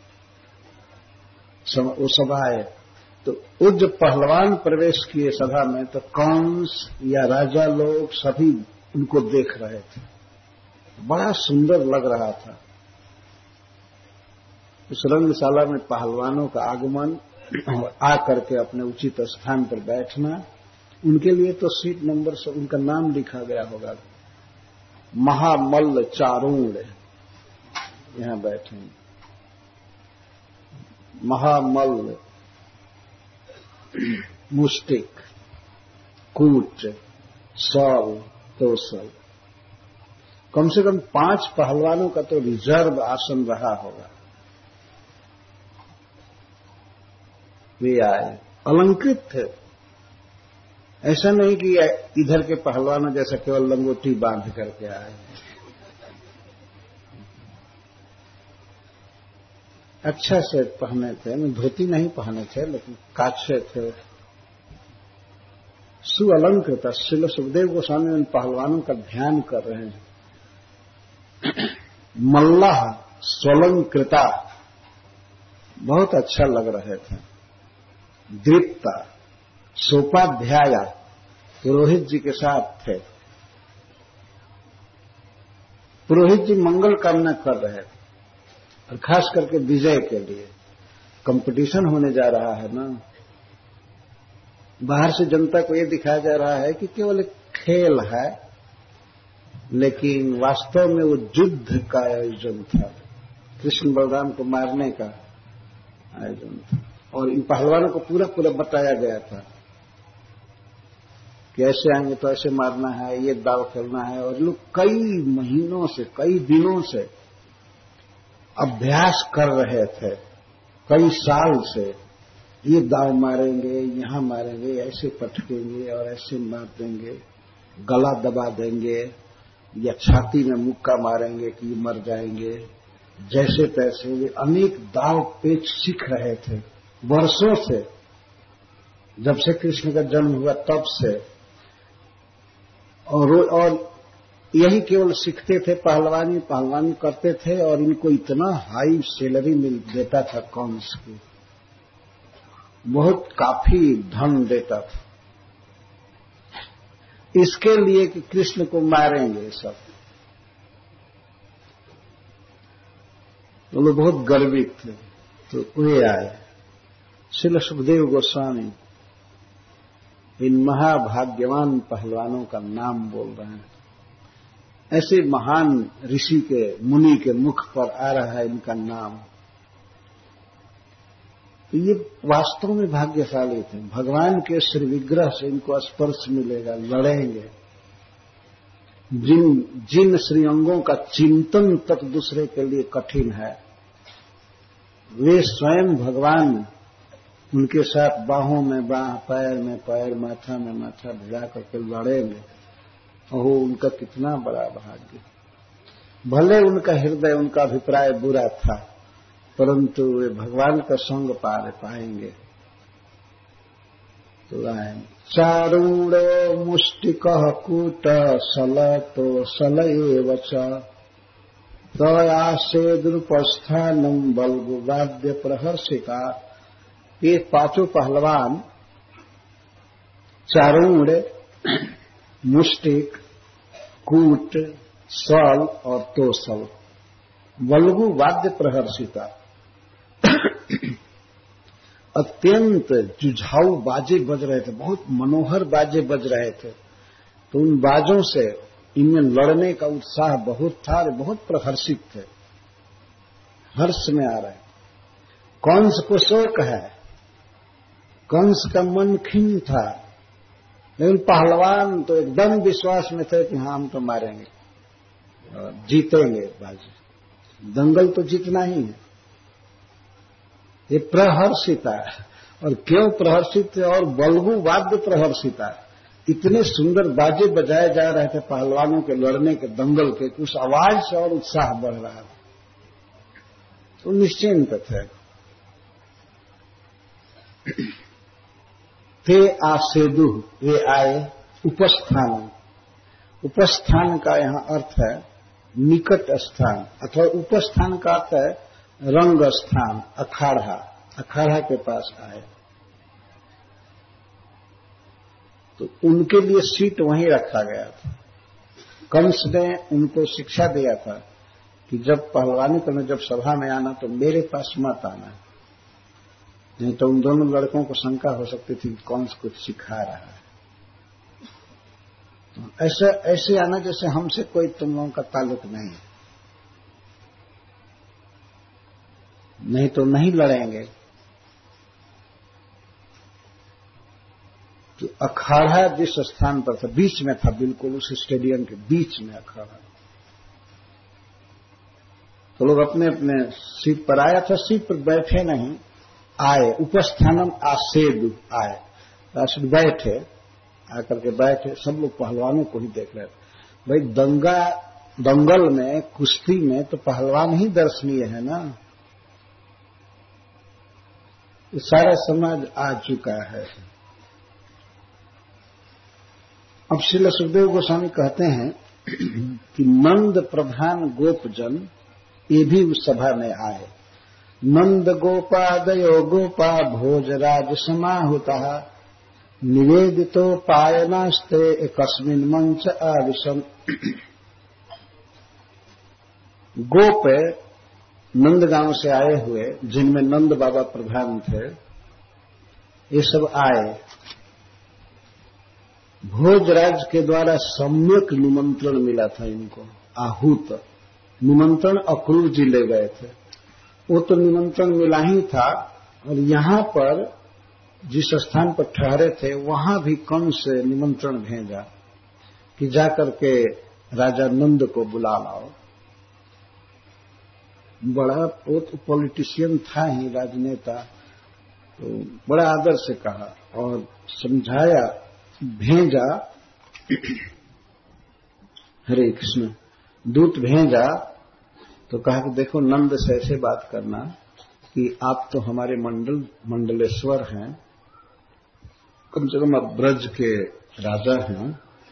वो सभा है। तो वो जब पहलवान प्रवेश किए सभा में तो कंस या राजा लोग सभी उनको देख रहे थे। बड़ा सुंदर लग रहा था। उस रंगशाला में पहलवानों का आगमन, आकर के अपने उचित स्थान पर बैठना, उनके लिए तो सीट नंबर से उनका नाम लिखा गया होगा। महामल्ल चारूण यहां बैठे, महामल्ल, मुष्टिक, कूट, सल, तोसल, कम से कम पांच पहलवानों का तो रिजर्व आसन रहा होगा। वे आए, अलंकृत थे। ऐसा नहीं कि इधर के पहलवानों जैसा केवल लंगोटी बांध करके आए। अच्छा से पहने थे, धोती नहीं पहने थे, लेकिन काछे थे, सुअलंकृत। श्रील सुखदेव गोस्वामी उन पहलवानों का ध्यान कर रहे हैं। मल्लाह स्वलंकृता, बहुत अच्छा लग रहे थे। दीप्ता, सोपाध्याया, पुरोहित जी के साथ थे। पुरोहित जी मंगल कामना कर रहे थे और खास करके विजय के लिए। कंपटीशन होने जा रहा है ना, बाहर से जनता को यह दिखाया जा रहा है कि केवल एक खेल है, लेकिन वास्तव में वो युद्ध का आयोजन था। कृष्ण बलराम को मारने का आयोजन था और इन पहलवानों को पूरा पूरा बताया गया था कि ऐसे आएंगे तो ऐसे मारना है, ये दाव खेलना है। और लोग कई महीनों से, कई दिनों से अभ्यास कर रहे थे कई साल से, ये दाव मारेंगे, यहां मारेंगे, ऐसे पटकेंगे और ऐसे मार देंगे, गला दबा देंगे या छाती में मुक्का मारेंगे कि मर जाएंगे, जैसे तैसे वे अनेक दाव पेच सीख रहे थे वर्षों से। जब से कृष्ण का जन्म हुआ तब से, और और यही केवल सीखते थे, पहलवानी पहलवानी करते थे, और इनको इतना हाई सैलरी मिल देता था कंस की, बहुत काफी धन देता था इसके लिए कि कृष्ण को मारेंगे सब। तो लोग बहुत गर्वित थे। तो वे आए, श्रील सुखदेव गोस्वामी इन महाभाग्यवान पहलवानों का नाम बोल रहे हैं। ऐसे महान ऋषि के, मुनि के मुख पर आ रहा है इनका नाम। तो ये वास्तव में भाग्यशाली थे। भगवान के श्री विग्रह से इनको स्पर्श मिलेगा, लड़ेंगे। जिन जिन श्रीअंगों का चिंतन तक दूसरे के लिए कठिन है, वे स्वयं भगवान उनके साथ बाहों में बाह, पैर में पैर, माथा में माथा भिड़ा करके लड़ेंगे। ओह, उनका कितना बड़ा भाग्य। भले उनका हृदय, उनका अभिप्राय बुरा था, परंतु वे भगवान का संग पार पाएंगे। तो आए, चारूणो मुष्टिकः कूट सलतो सल एव च तयासेदुपस्थानं बल्गुवाद्य प्रहर्षिता। ये पांचों पहलवान चारूण, मुष्टिक, कूट, सल और तोसल, बल्गु वाद्य प्रहर्षिता, अत्यंत जुझाऊ बाजे बज रहे थे, बहुत मनोहर बाजे बज रहे थे। तो उन बाजों से इनमें लड़ने का उत्साह बहुत था और बहुत प्रहर्षित थे, हर्ष में आ रहे। कंस को शोक है, कंस का मन खिन्न था, लेकिन पहलवान तो एकदम विश्वास में थे कि हाँ हम तो मारेंगे, जीतेंगे बाजी, दंगल तो जीतना ही है। ये प्रहर्षिता है। और क्यों प्रहर्षित है? और बल्गु वाद्य प्रहर्षिता है। इतने सुंदर बाजे बजाए जा रहे थे पहलवानों के लड़ने के, दंगल के, उस आवाज से और उत्साह बढ़ रहा था। तो निश्चिंत थे। ते आसेदु, वे आए। उपस्थान, उपस्थान का यहाँ अर्थ है निकट स्थान, अथवा उपस्थान का अर्थ है रंग स्थान, अखाड़ा, अखाड़ा के पास आए। तो उनके लिए सीट वहीं रखा गया था। कंस ने उनको शिक्षा दिया था कि जब पहलवानी करने, जब सभा में आना तो मेरे पास मत आना, नहीं तो उन दोनों लड़कों को शंका हो सकती थी कि कंस कुछ सिखा रहा है। तो ऐसे ऐसे आना जैसे हमसे कोई तुम लोगों का ताल्लुक नहीं है, नहीं तो नहीं लड़ेंगे। तो अखाड़ा जिस स्थान पर था, बीच में था, बिल्कुल उस स्टेडियम के बीच में अखाड़ा। तो लोग अपने अपने सीट पर आया था, सीट पर बैठे नहीं, आए। उपस्थानम आसेदु, आए, आसेद बैठे, आकर के बैठे। सब लोग पहलवानों को ही देख रहे थे। भाई दंगा, दंगल में, कुश्ती में तो पहलवान ही दर्शनीय है ना। सारा समाज आ चुका है। अब श्रील सुखदेव गोस्वामी कहते हैं कि नंद प्रधान गोपजन ये भी उस सभा में आए। नंद गोपादयो गोपा भोजराज समाहुता निवेदितो पायनास्ते एकस्मिन् मंच आविशन्। गोप नंदगांव से आए हुए, जिनमें नंद बाबा प्रधान थे, ये सब आए। भोजराज के द्वारा सम्यक निमंत्रण मिला था इनको, आहूत निमंत्रण अक्रूर जी ले गए थे। वो तो निमंत्रण मिला ही था, और यहां पर जिस स्थान पर ठहरे थे वहां भी कंस से निमंत्रण भेजा कि जाकर के राजा नंद को बुला लाओ। बड़ा वो तो पॉलिटिशियन था ही, राजनेता, तो बड़ा आदर से कहा और समझाया, भेजा, हरे कृष्ण, दूत भेजा तो कहा कि देखो नंद से ऐसे बात करना कि आप तो हमारे मंडल मंडलेश्वर हैं, कम से कम आप ब्रज के राजा हैं,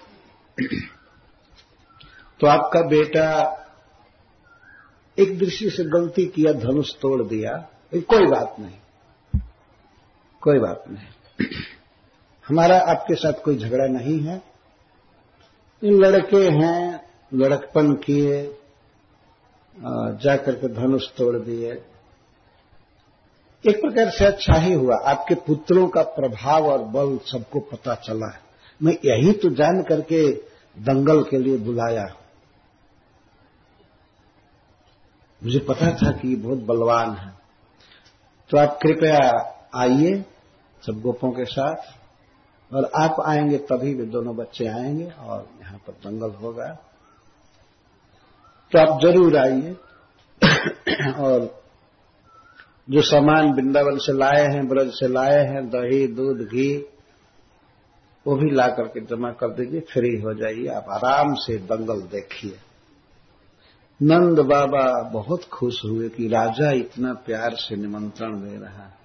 तो आपका बेटा एक दृष्टि से गलती किया, धनुष तोड़ दिया, कोई बात नहीं, कोई बात नहीं, हमारा आपके साथ कोई झगड़ा नहीं है, इन लड़के हैं, लड़कपन किए, जाकर के धनुष तोड़ दिए, एक प्रकार से अच्छा ही हुआ, आपके पुत्रों का प्रभाव और बल सबको पता चला है, मैं यही तो जान करके दंगल के लिए बुलाया, मुझे पता था कि ये बहुत बलवान है, तो आप कृपया आइए सब गोपों के साथ, और आप आएंगे तभी वे दोनों बच्चे आएंगे और यहाँ पर दंगल होगा, तो आप जरूर आइए। और जो सामान वृंदावन से लाए हैं, ब्रज से लाए हैं, दही, दूध, घी, वो भी ला करके जमा कर दीजिए, फ्री हो जाइए, आप आराम से दंगल देखिए। नंद बाबा बहुत खुश हुए कि राजा इतना प्यार से निमंत्रण दे रहा है।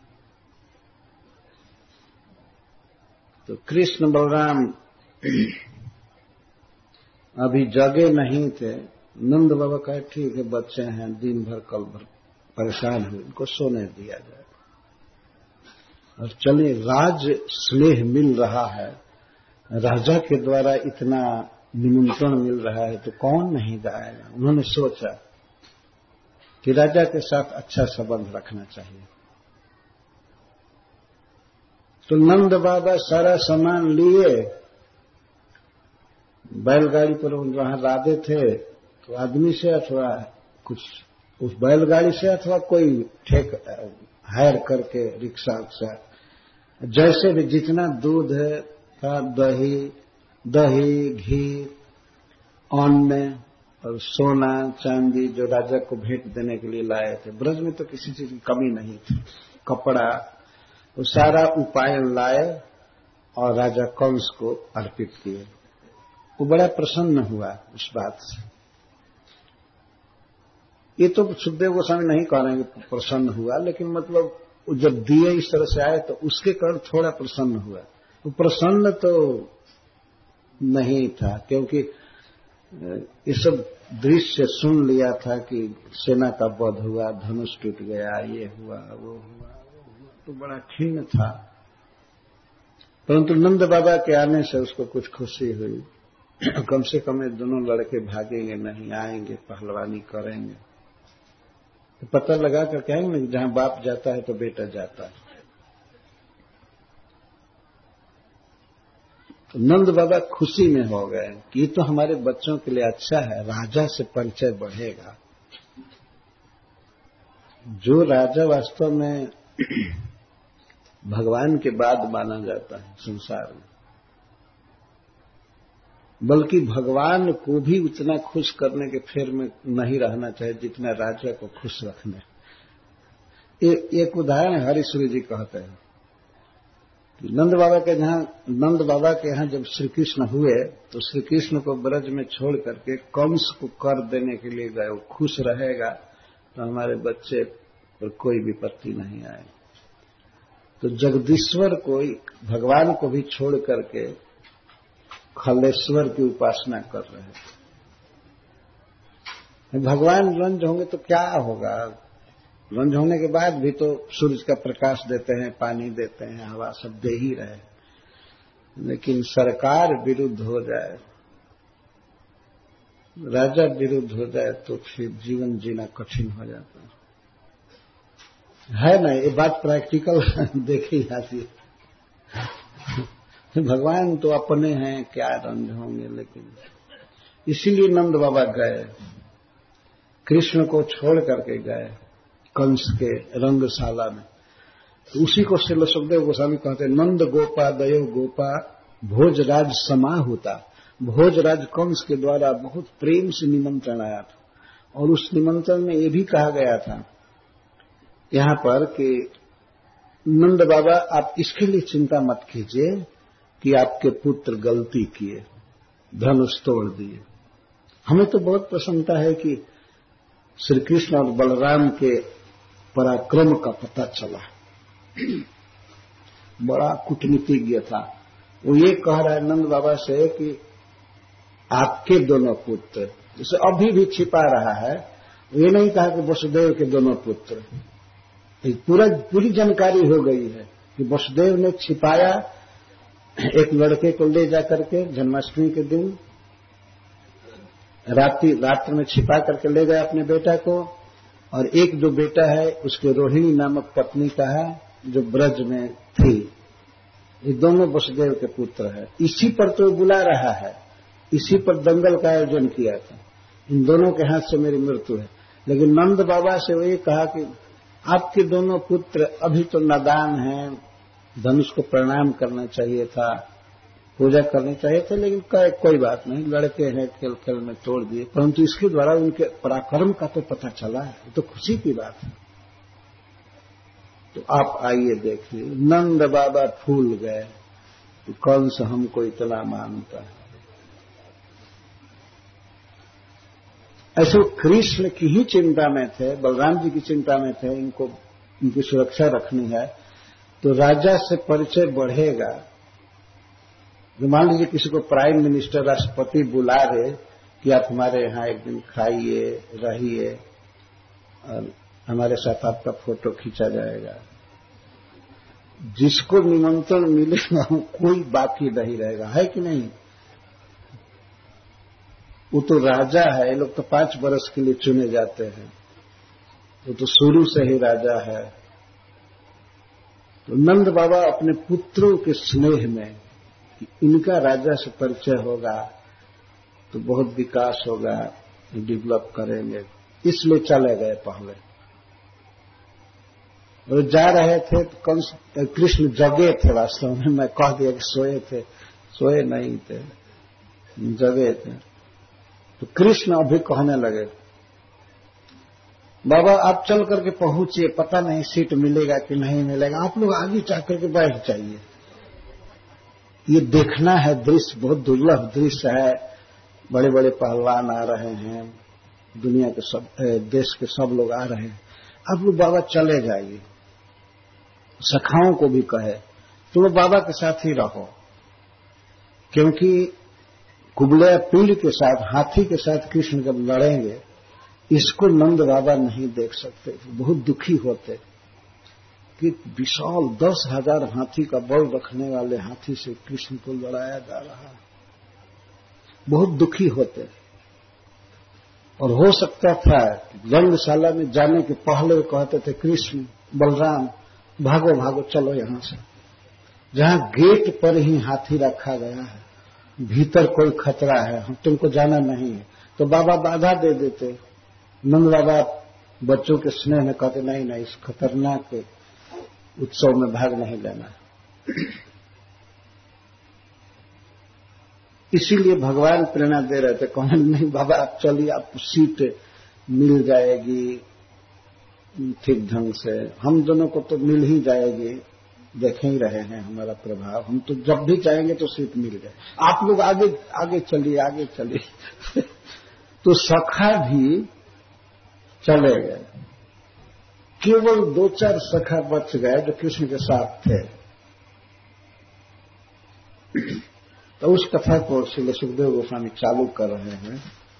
तो कृष्ण बलराम अभी जगे नहीं थे, नंद बाबा कहे ठीक है बच्चे हैं, दिन भर कल भर परेशान हुए, इनको सोने दिया जाए, और चलिए राज स्नेह मिल रहा है, राजा के द्वारा इतना निमंत्रण मिल रहा है तो कौन नहीं जाएगा। उन्होंने सोचा कि राजा के साथ अच्छा संबंध रखना चाहिए, तो नंद बाबा सारा सामान लिए, बैलगाड़ी पर वहां लादे थे, तो आदमी से अथवा कुछ उस बैलगाड़ी से अथवा कोई ठेक हायर करके रिक्शा उक्सा, जैसे भी जितना दूध है था, दही दही घी, अन्न और सोना चांदी जो राजा को भेंट देने के लिए लाए थे, ब्रज में तो किसी चीज की कमी नहीं थी, कपड़ा, वो सारा उपाय लाए और राजा कंस को अर्पित किए। वो बड़ा प्रसन्न हुआ इस बात से। ये तो सुखदेव गोस्वामी नहीं कह रहे हैं कि प्रसन्न हुआ, लेकिन मतलब जब दिए इस तरह से आए तो उसके कारण थोड़ा प्रसन्न हुआ। वो प्रसन्न तो नहीं था, क्योंकि ये सब दृश्य सुन लिया था कि सेना का वध हुआ, धनुष टूट गया, ये हुआ वो हुआ, तो बड़ा खिन्न था। परंतु नंद बाबा के आने से उसको कुछ खुशी हुई, कम से कम ये दोनों लड़के भागेंगे नहीं, आएंगे, पहलवानी करेंगे। तो पता लगा कर कहेंगे ना, जहां बाप जाता है तो बेटा जाता है। तो नंद बाबा खुशी में हो गए कि ये तो हमारे बच्चों के लिए अच्छा है, राजा से परिचय बढ़ेगा। जो राजा वास्तव में भगवान के बाद माना जाता है संसार में, बल्कि भगवान को भी उतना खुश करने के फेर में नहीं रहना चाहिए जितना राजा को खुश रखने। एक उदाहरण हरिश्री जी कहते हैं कि नंद बाबा के जहां नंद बाबा के यहां जब श्री कृष्ण हुए तो श्री कृष्ण को ब्रज में छोड़ करके कंस को कर देने के लिए गए। वो खुश रहेगा तो हमारे बच्चे पर कोई विपत्ति नहीं आए। तो जगदीश्वर को, भगवान को भी छोड़ करके खलेश्वर की उपासना कर रहे हैं। भगवान रंज होंगे तो क्या होगा? रंज होने के बाद भी तो सूरज का प्रकाश देते हैं, पानी देते हैं, हवा सब दे ही रहे। लेकिन सरकार विरुद्ध हो जाए, राजा विरुद्ध हो जाए तो फिर जीवन जीना कठिन हो जाता है। है ना, ये बात प्रैक्टिकल देखी जाती है। भगवान तो अपने हैं, क्या रंज होंगे। लेकिन इसीलिए नंद बाबा गए, कृष्ण को छोड़ करके गए कंस के रंगशाला में। तो उसी को श्रील सुखदेव गोस्वामी कहते हैं, नंद गोपा दयो गोपा भोजराज समा होता। भोजराज कंस के द्वारा बहुत प्रेम से निमंत्रण आया था और उस निमंत्रण में ये भी कहा गया था यहां पर कि नंद बाबा आप इसके लिए चिंता मत कीजिए कि आपके पुत्र गलती किए, धनुष तोड़ दिए। हमें तो बहुत प्रसन्नता है कि श्री कृष्ण और बलराम के पराक्रम का पता चला। बड़ा कूटनीतिज्ञ था। वो ये कह रहा है नंद बाबा से कि आपके दोनों पुत्र, जैसे अभी भी छिपा रहा है, ये नहीं कहा कि वसुदेव के दोनों पुत्र। पूरा पूरी जानकारी हो गई है कि वसुदेव ने छिपाया, एक लड़के को ले जाकर के जन्माष्टमी के दिन रात्रि रात्र में छिपा करके ले गया अपने बेटा को, और एक जो बेटा है उसके रोहिणी नामक पत्नी का है जो ब्रज में थी। ये दोनों वसुदेव के पुत्र है। इसी पर तो बुला रहा है, इसी पर दंगल का आयोजन किया था। इन दोनों के हाथ से मेरी मृत्यु है। लेकिन नंद बाबा से वो ये कहा कि आपके दोनों पुत्र अभी तो नादान हैं, धनुष को प्रणाम करना चाहिए था, पूजा करनी चाहिए था, लेकिन कोई बात नहीं, लड़के हैं, खेल खेल में तोड़ दिए। परंतु इसके द्वारा उनके पराक्रम का तो पता चला है, तो खुशी की बात है। तो आप आइए देखिए। नंद बाबा फूल गए कि कौन सा हमको इतना मानता है। ऐसे कृष्ण की ही चिंता में थे, बलराम जी की चिंता में थे, इनको इनकी सुरक्षा रखनी है। तो राजा से परिचय बढ़ेगा। जो मान लीजिए किसी को प्राइम मिनिस्टर, राष्ट्रपति बुला रहे कि आप हमारे यहाँ एक दिन खाइए, रहिए, और हमारे साथ आपका फोटो खींचा जाएगा। जिसको निमंत्रण मिलेगा कोई बाकी नहीं रहेगा, है कि नहीं? वो तो राजा है। ये लोग तो पांच बरस के लिए चुने जाते हैं, वो तो शुरू से ही राजा है। तो नंद बाबा अपने पुत्रों के स्नेह में कि इनका राजा से परिचय होगा तो बहुत विकास होगा, डेवलप करेंगे, इसलिए चले गए पहले। और जा रहे थे तो कृष्ण जगे थे। वास्तव में मैं कह दिया कि सोए थे, सोए नहीं थे, जगे थे। तो कृष्ण अभी कहने लगे, बाबा आप चल करके पहुंचिए, पता नहीं सीट मिलेगा कि नहीं मिलेगा, आप लोग आगे जा करके बैठ जाइए। ये देखना है दृश्य, बहुत दुर्लभ दृश्य है। बड़े बड़े पहलवान आ रहे हैं, दुनिया के सब देश के सब लोग आ रहे हैं, आप लोग बाबा चले जाइए। सखाओं को भी कहे तुम लोग बाबा के साथ ही रहो, क्योंकि कुबले पीढ़ के साथ, हाथी के साथ कृष्ण जब लड़ेंगे, इसको नंद बाबा नहीं देख सकते, बहुत दुखी होते कि विशाल दस हजार हाथी का बल रखने वाले हाथी से कृष्ण को लड़ाया जा रहा है। बहुत दुखी होते। और हो सकता था रंगशाला में जाने के पहले कहते थे, कृष्ण बलराम भागो भागो चलो यहां से, जहां गेट पर ही हाथी रखा गया है, भीतर कोई खतरा है, हम तुमको जाना नहीं है। तो बाबा बाधा दे देते। नंद बाबा बच्चों के स्नेह में कहते, नहीं नहीं, इस खतरनाक उत्सव में भाग नहीं लेना। इसीलिए भगवान प्रेरणा दे रहे थे, कहने नहीं बाबा आप चलिए, आपको सीट मिल जाएगी ठीक ढंग से, हम दोनों को तो मिल ही जाएगी, देख ही रहे हैं हमारा प्रभाव, हम तो जब भी चाहेंगे तो सीट मिल जाए, आप लोग आगे आगे चलिए, आगे चलिए। तो सखा भी चले गए। केवल दो चार सखा बच गए जो कृष्ण के साथ थे। तो उस कथा को श्री सुखदेव गोस्वामी चालू कर रहे हैं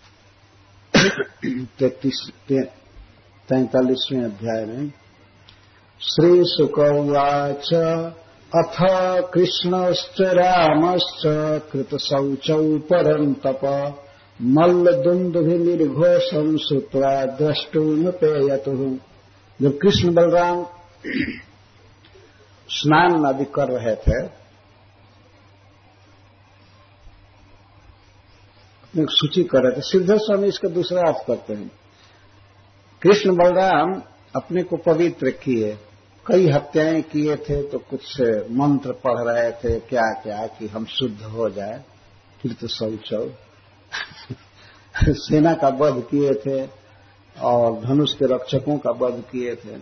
तैतीस तैंतालीसवें अध्याय में। श्री शुक उवाच अथ कृष्णश्च रामश्च कृत शौचौ परन्तप मल्लदुन्दुभिर्घोषं श्रुत्वा द्रष्टुमुपेयतुः। जब कृष्ण बलराम स्नान आदि कर रहे थे, एक सूची कर रहे थे। सिद्धेश्वर स्वामी इसका दूसरा अर्थ करते हैं। कृष्ण बलराम अपने को पवित्र किए, कई हत्याएं किए थे, तो कुछ मंत्र पढ़ रहे थे, क्या क्या कि हम शुद्ध हो जाए। फिर तो शौचौ सेना का वध किए थे, और धनुष के रक्षकों का वध किए थे।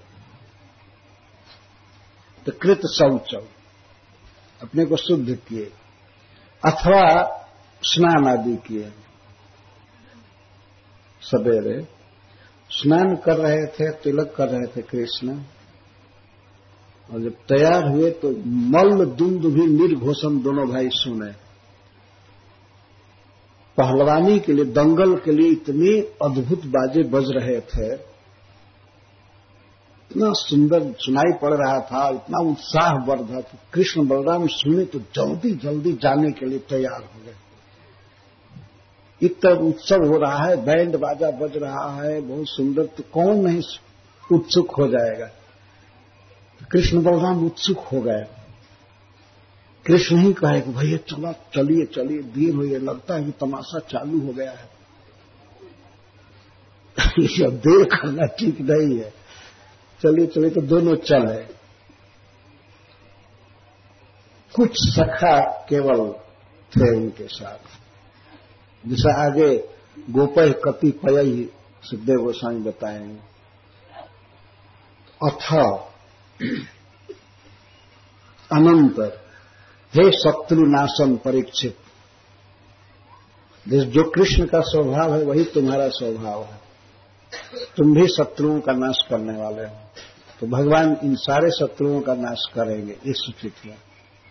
तो कृत शौच, अपने को शुद्ध किए, अथवा स्नान आदि किए। सवेरे स्नान कर रहे थे, तिलक कर रहे थे कृष्ण, और जब तैयार हुए तो मल्ल दुंदुभि निर्घोषण दोनों भाई सुने। पहलवानी के लिए, दंगल के लिए इतने अद्भुत बाजे बज रहे थे, इतना सुंदर सुनाई पड़ रहा था, इतना उत्साह बढ़ रहा था। कृष्ण बलराम सुने तो जल्दी जल्दी जाने के लिए तैयार हो गए। इतना उत्सव हो रहा है, बैंड बाजा बज रहा है, बहुत सुंदर, तो कौन नहीं उत्सुक हो जाएगा। कृष्ण बलराम उत्सुक हो गए। कृष्ण ही कहे कि भैया चलो, चलिए चलिए, देर हो, ये लगता है कि तमाशा चालू हो गया है। ये देर करना ठीक नहीं है, चलिए चलिए। तो दोनों चले। कुछ सखा केवल थे उनके साथ, जिसे आगे गोपय कति पय सुखदेव गोस्वामी बताएंगे। अथ अनंतर हे शत्रुनाशन परीक्षित, जो कृष्ण का स्वभाव है वही तुम्हारा स्वभाव है, तुम भी शत्रुओं का नाश करने वाले हो, तो भगवान इन सारे शत्रुओं का नाश करेंगे, ये सूचित है।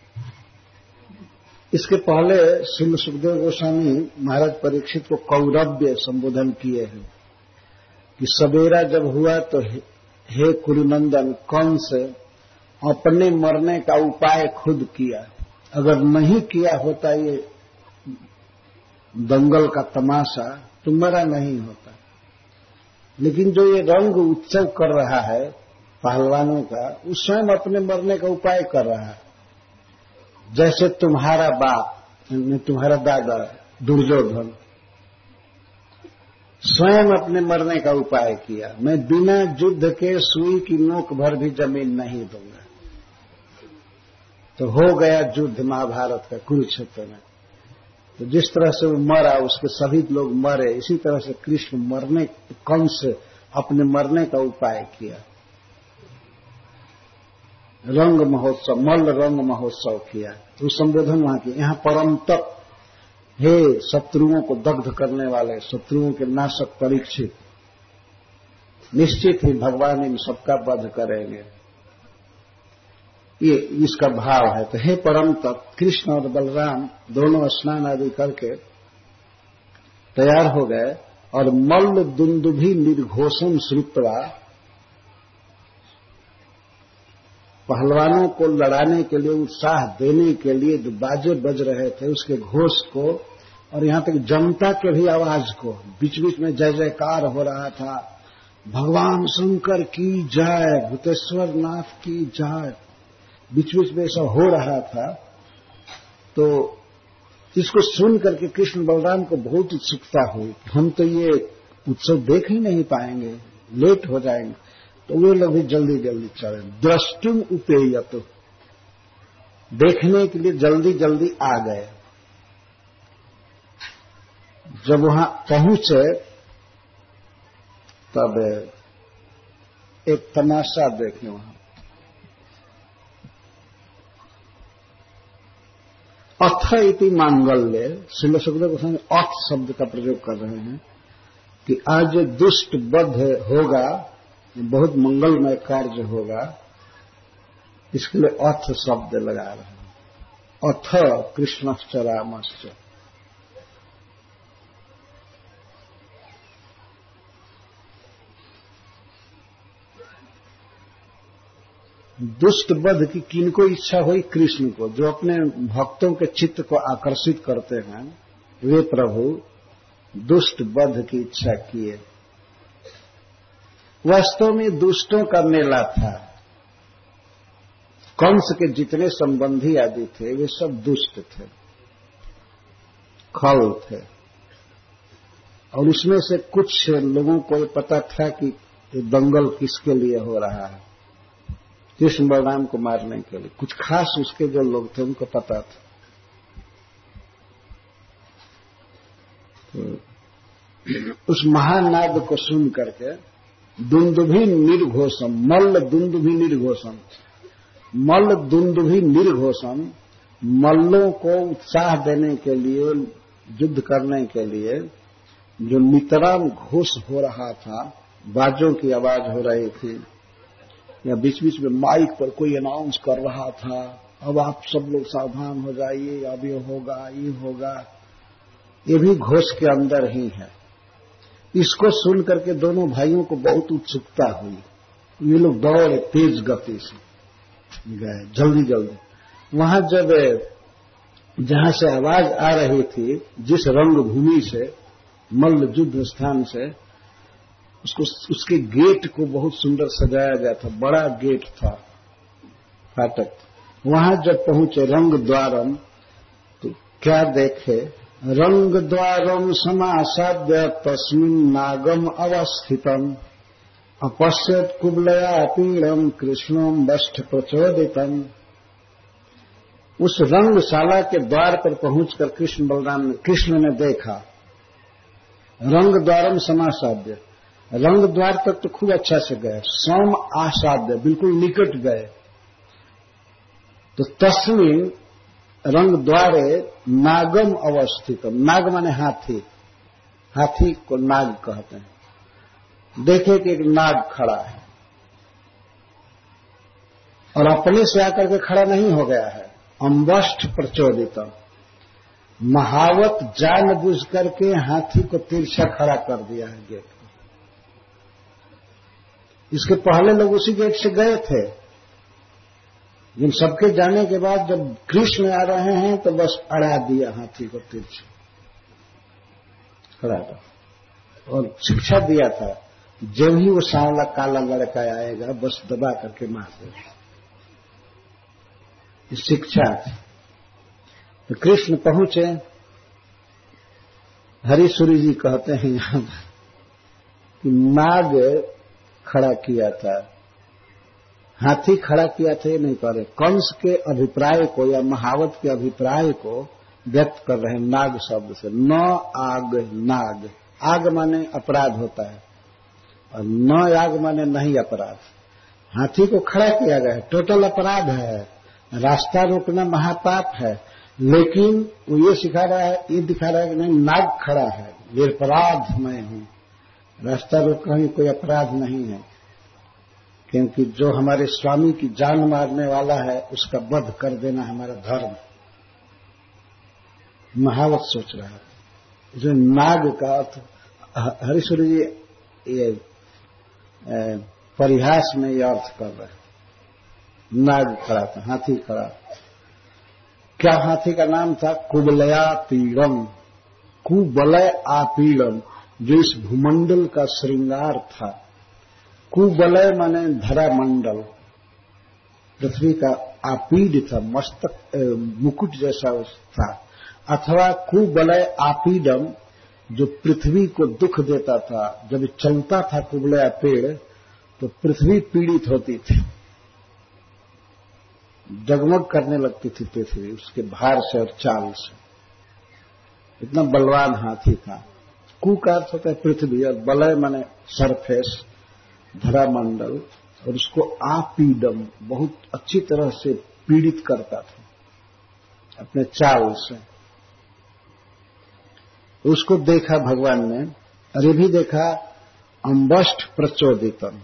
इसके पहले श्री सुखदेव गोस्वामी महाराज परीक्षित को कौरव्य संबोधन किए हैं कि सवेरा जब हुआ तो हे कुरुनंदन, कंस अपने मरने का उपाय खुद किया। अगर नहीं किया होता ये दंगल का तमाशा, तो मरा नहीं होता। लेकिन जो ये रंग उत्सव कर रहा है पहलवानों का, वो स्वयं अपने मरने का उपाय कर रहा है। जैसे तुम्हारा बाप, तुम्हारा दादा दुर्योधन स्वयं अपने मरने का उपाय किया, मैं बिना युद्ध के सुई की नोक भर भी जमीन नहीं दूंगा। तो हो गया युद्ध महाभारत का कुरुक्षेत्र में। तो जिस तरह से वो मरा, उसके सभी लोग मरे, इसी तरह से कृष्ण मरने, कंस अपने मरने का उपाय किया। रंग महोत्सव, मल्ल रंग महोत्सव किया। तो संबोधन वहां किया। यहाँ परम तक, हे शत्रुओं को दग्ध करने वाले, शत्रुओं के नाशक परीक्षित, निश्चित ही भगवान इन सबका वध करेंगे, ये इसका भाव है। तो हे परम तप, कृष्ण और बलराम दोनों स्नान आदि करके तैयार हो गए, और मल्ल दुंदुभि निर्घोषण श्रुत्वा, पहलवानों को लड़ाने के लिए, उत्साह देने के लिए जो बाजे बज रहे थे उसके घोष को, और यहां तक जनता के भी आवाज को, बीच बीच में जय जयकार हो रहा था, भगवान शंकर की जय, भूतेश्वर नाथ की जय, बीच बीच में ऐसा हो रहा था। तो इसको सुन करके कृष्ण बलराम को बहुत उत्सुकता हुई, हम तो ये उत्सव देख ही नहीं पाएंगे, लेट हो जाएंगे। तो वे लोग भी जल्दी जल्दी चले। द्रष्टुम उपेयत, देखने के लिए जल्दी जल्दी आ गए। जब वहां पहुंचे तब एक तमाशा देखे वहां। अथ इति मांगल्य, श्रील सुखदेव गोस्वामी अथ शब्द का प्रयोग कर रहे हैं कि आज दुष्ट वध होगा, बहुत मंगलमय कार्य होगा, इसके लिए अथ शब्द लगा रहे हैं। अथ कृष्णश्च रामश्च, दुष्ट वध की किनको इच्छा हुई? कृष्ण को, जो अपने भक्तों के चित्त को आकर्षित करते हैं, वे प्रभु दुष्ट वध की इच्छा किए। वास्तव में दुष्टों का मेला था। कंस के जितने संबंधी आदि थे वे सब दुष्ट थे, खल थे, और उसमें से कुछ लोगों को पता था कि ये दंगल किसके लिए हो रहा है, कृष्ण बलराम को मारने के लिए। कुछ खास उसके जो लोग थे उनको पता था। तो उस महानाद को सुन करके दुंदुभि निर्घोषम, मल्ल दुंदुभि निर्घोषम, मल्ल दुंदुभि निर्घोषम, मल्लों को उत्साह देने के लिए, युद्ध करने के लिए जो नितराम घोष हो रहा था, बाजों की आवाज हो रही थी, या बीच बीच में माइक पर कोई अनाउंस कर रहा था, अब आप सब लोग सावधान हो जाइए, अब ये होगा, ये होगा, ये भी घोष के अंदर ही है। इसको सुन करके दोनों भाइयों को बहुत उत्सुकता हुई। ये लोग दौड़े तेज गति से गए, जल्दी जल्दी। वहां जब जहां से आवाज आ रही थी, जिस रंगभूमि से, मल्ल युद्ध स्थान से, उसको उसके गेट को बहुत सुंदर सजाया गया था, बड़ा गेट था, फाटक। वहां जब पहुंचे रंग द्वारम, तो क्या देखे, रंग द्वारम समासाद्य तस्मिन् नागम अवस्थितम अपश्यत कुबलया पीड़म कृष्णम वष्ट प्रचोदितम। उस रंगशाला के द्वार पर पहुंचकर कृष्ण बलराम ने कृष्ण ने देखा, रंग द्वारम समासाद्य, रंग द्वार तक तो खूब अच्छा से गए, सम आसाद्य, बिल्कुल निकट गए। तो तस्मिन रंग द्वारे नागम अवस्थित, नाग माने हाथी, हाथी को नाग कहते हैं। देखे कि एक नाग खड़ा है, और अपने से आकर के खड़ा नहीं हो गया है, अम्बष्ट प्रचोदितम, महावत जानबूझ करके हाथी को तिरछा खड़ा कर दिया है गेट पर। इसके पहले लोग उसी गेट से गए थे, इन सबके जाने के बाद जब कृष्ण आ रहे हैं तो बस अड़ा दिया हाथी को तिरछा खड़ा था, और शिक्षा दिया था, जब ही वो सांवला काला लड़का आएगा बस दबा करके मार देगा, शिक्षा थी। तो कृष्ण पहुंचे, हरिसूरी जी कहते हैं यहां कि नाग खड़ा किया था, हाथी खड़ा किया था, ये नहीं कह रहे, कंस के अभिप्राय को या महावत के अभिप्राय को व्यक्त कर रहे हैं नाग शब्द से। न आग नाग, आग माने अपराध होता है, और न आग माने नहीं अपराध। हाथी को खड़ा किया गया है, टोटल अपराध है, रास्ता रोकना महापाप है, लेकिन वो ये सिखा रहा है, ये दिखा रहा है कि नहीं, नाग खड़ा है, ये अपराध मैं हूं, रास्ता रोकना ही कोई अपराध नहीं है, क्योंकि जो हमारे स्वामी की जान मारने वाला है उसका वध कर देना हमारा धर्म। महावत सोच रहा है। जो नाग का अर्थ हरिसूरी जी ये परिहास में ये अर्थ कर रहे हैं, नाग खड़ा था, हाथी खड़ा। क्या हाथी का नाम था? कुबलया पीड़म, कुबलय आपीड़म, जो इस भूमंडल का श्रृंगार था। कुबलय माने धरामंडल, पृथ्वी का आपीड था, मस्तक मुकुट जैसा था, अथवा कुबलय आपीडम, जो पृथ्वी को दुख देता था। जब चलता था कुबलया पेड़ तो पृथ्वी पीड़ित होती थी, जगमग करने लगती थी पृथ्वी उसके भार से और चाल से, इतना बलवान हाथी था। कु का अर्थ होता है पृथ्वी, और बलय माने सरफेस, धरामंडल, और उसको आपीडम, बहुत अच्छी तरह से पीड़ित करता था अपने चाल से। उसको देखा भगवान ने, और ये भी देखा अम्बष्ट प्रचोदितम।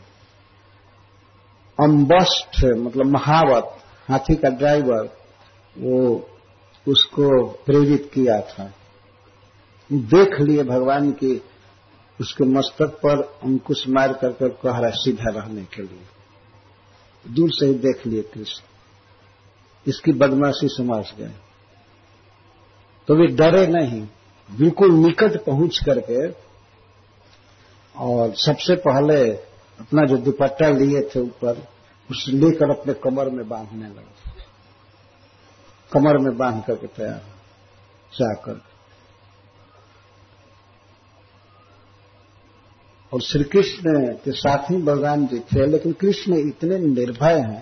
अम्बष्ट मतलब महावत, हाथी का ड्राइवर, वो उसको प्रेरित किया था। देख लिए भगवान की उसके मस्तक पर अंकुश मार करके कह रहा सीधा रहने के लिए, दूर से ही देख लिए कृष्ण, इसकी बदमाशी समझ गए। तो वे डरे नहीं, बिल्कुल निकट पहुंच करके, और सबसे पहले अपना जो दुपट्टा लिए थे ऊपर, उसे लेकर अपने कमर में बांधने लगे, कमर में बांध करके तैयार जाकर। और श्री कृष्ण के साथ ही बलराम जी थे, लेकिन कृष्ण इतने निर्भय हैं,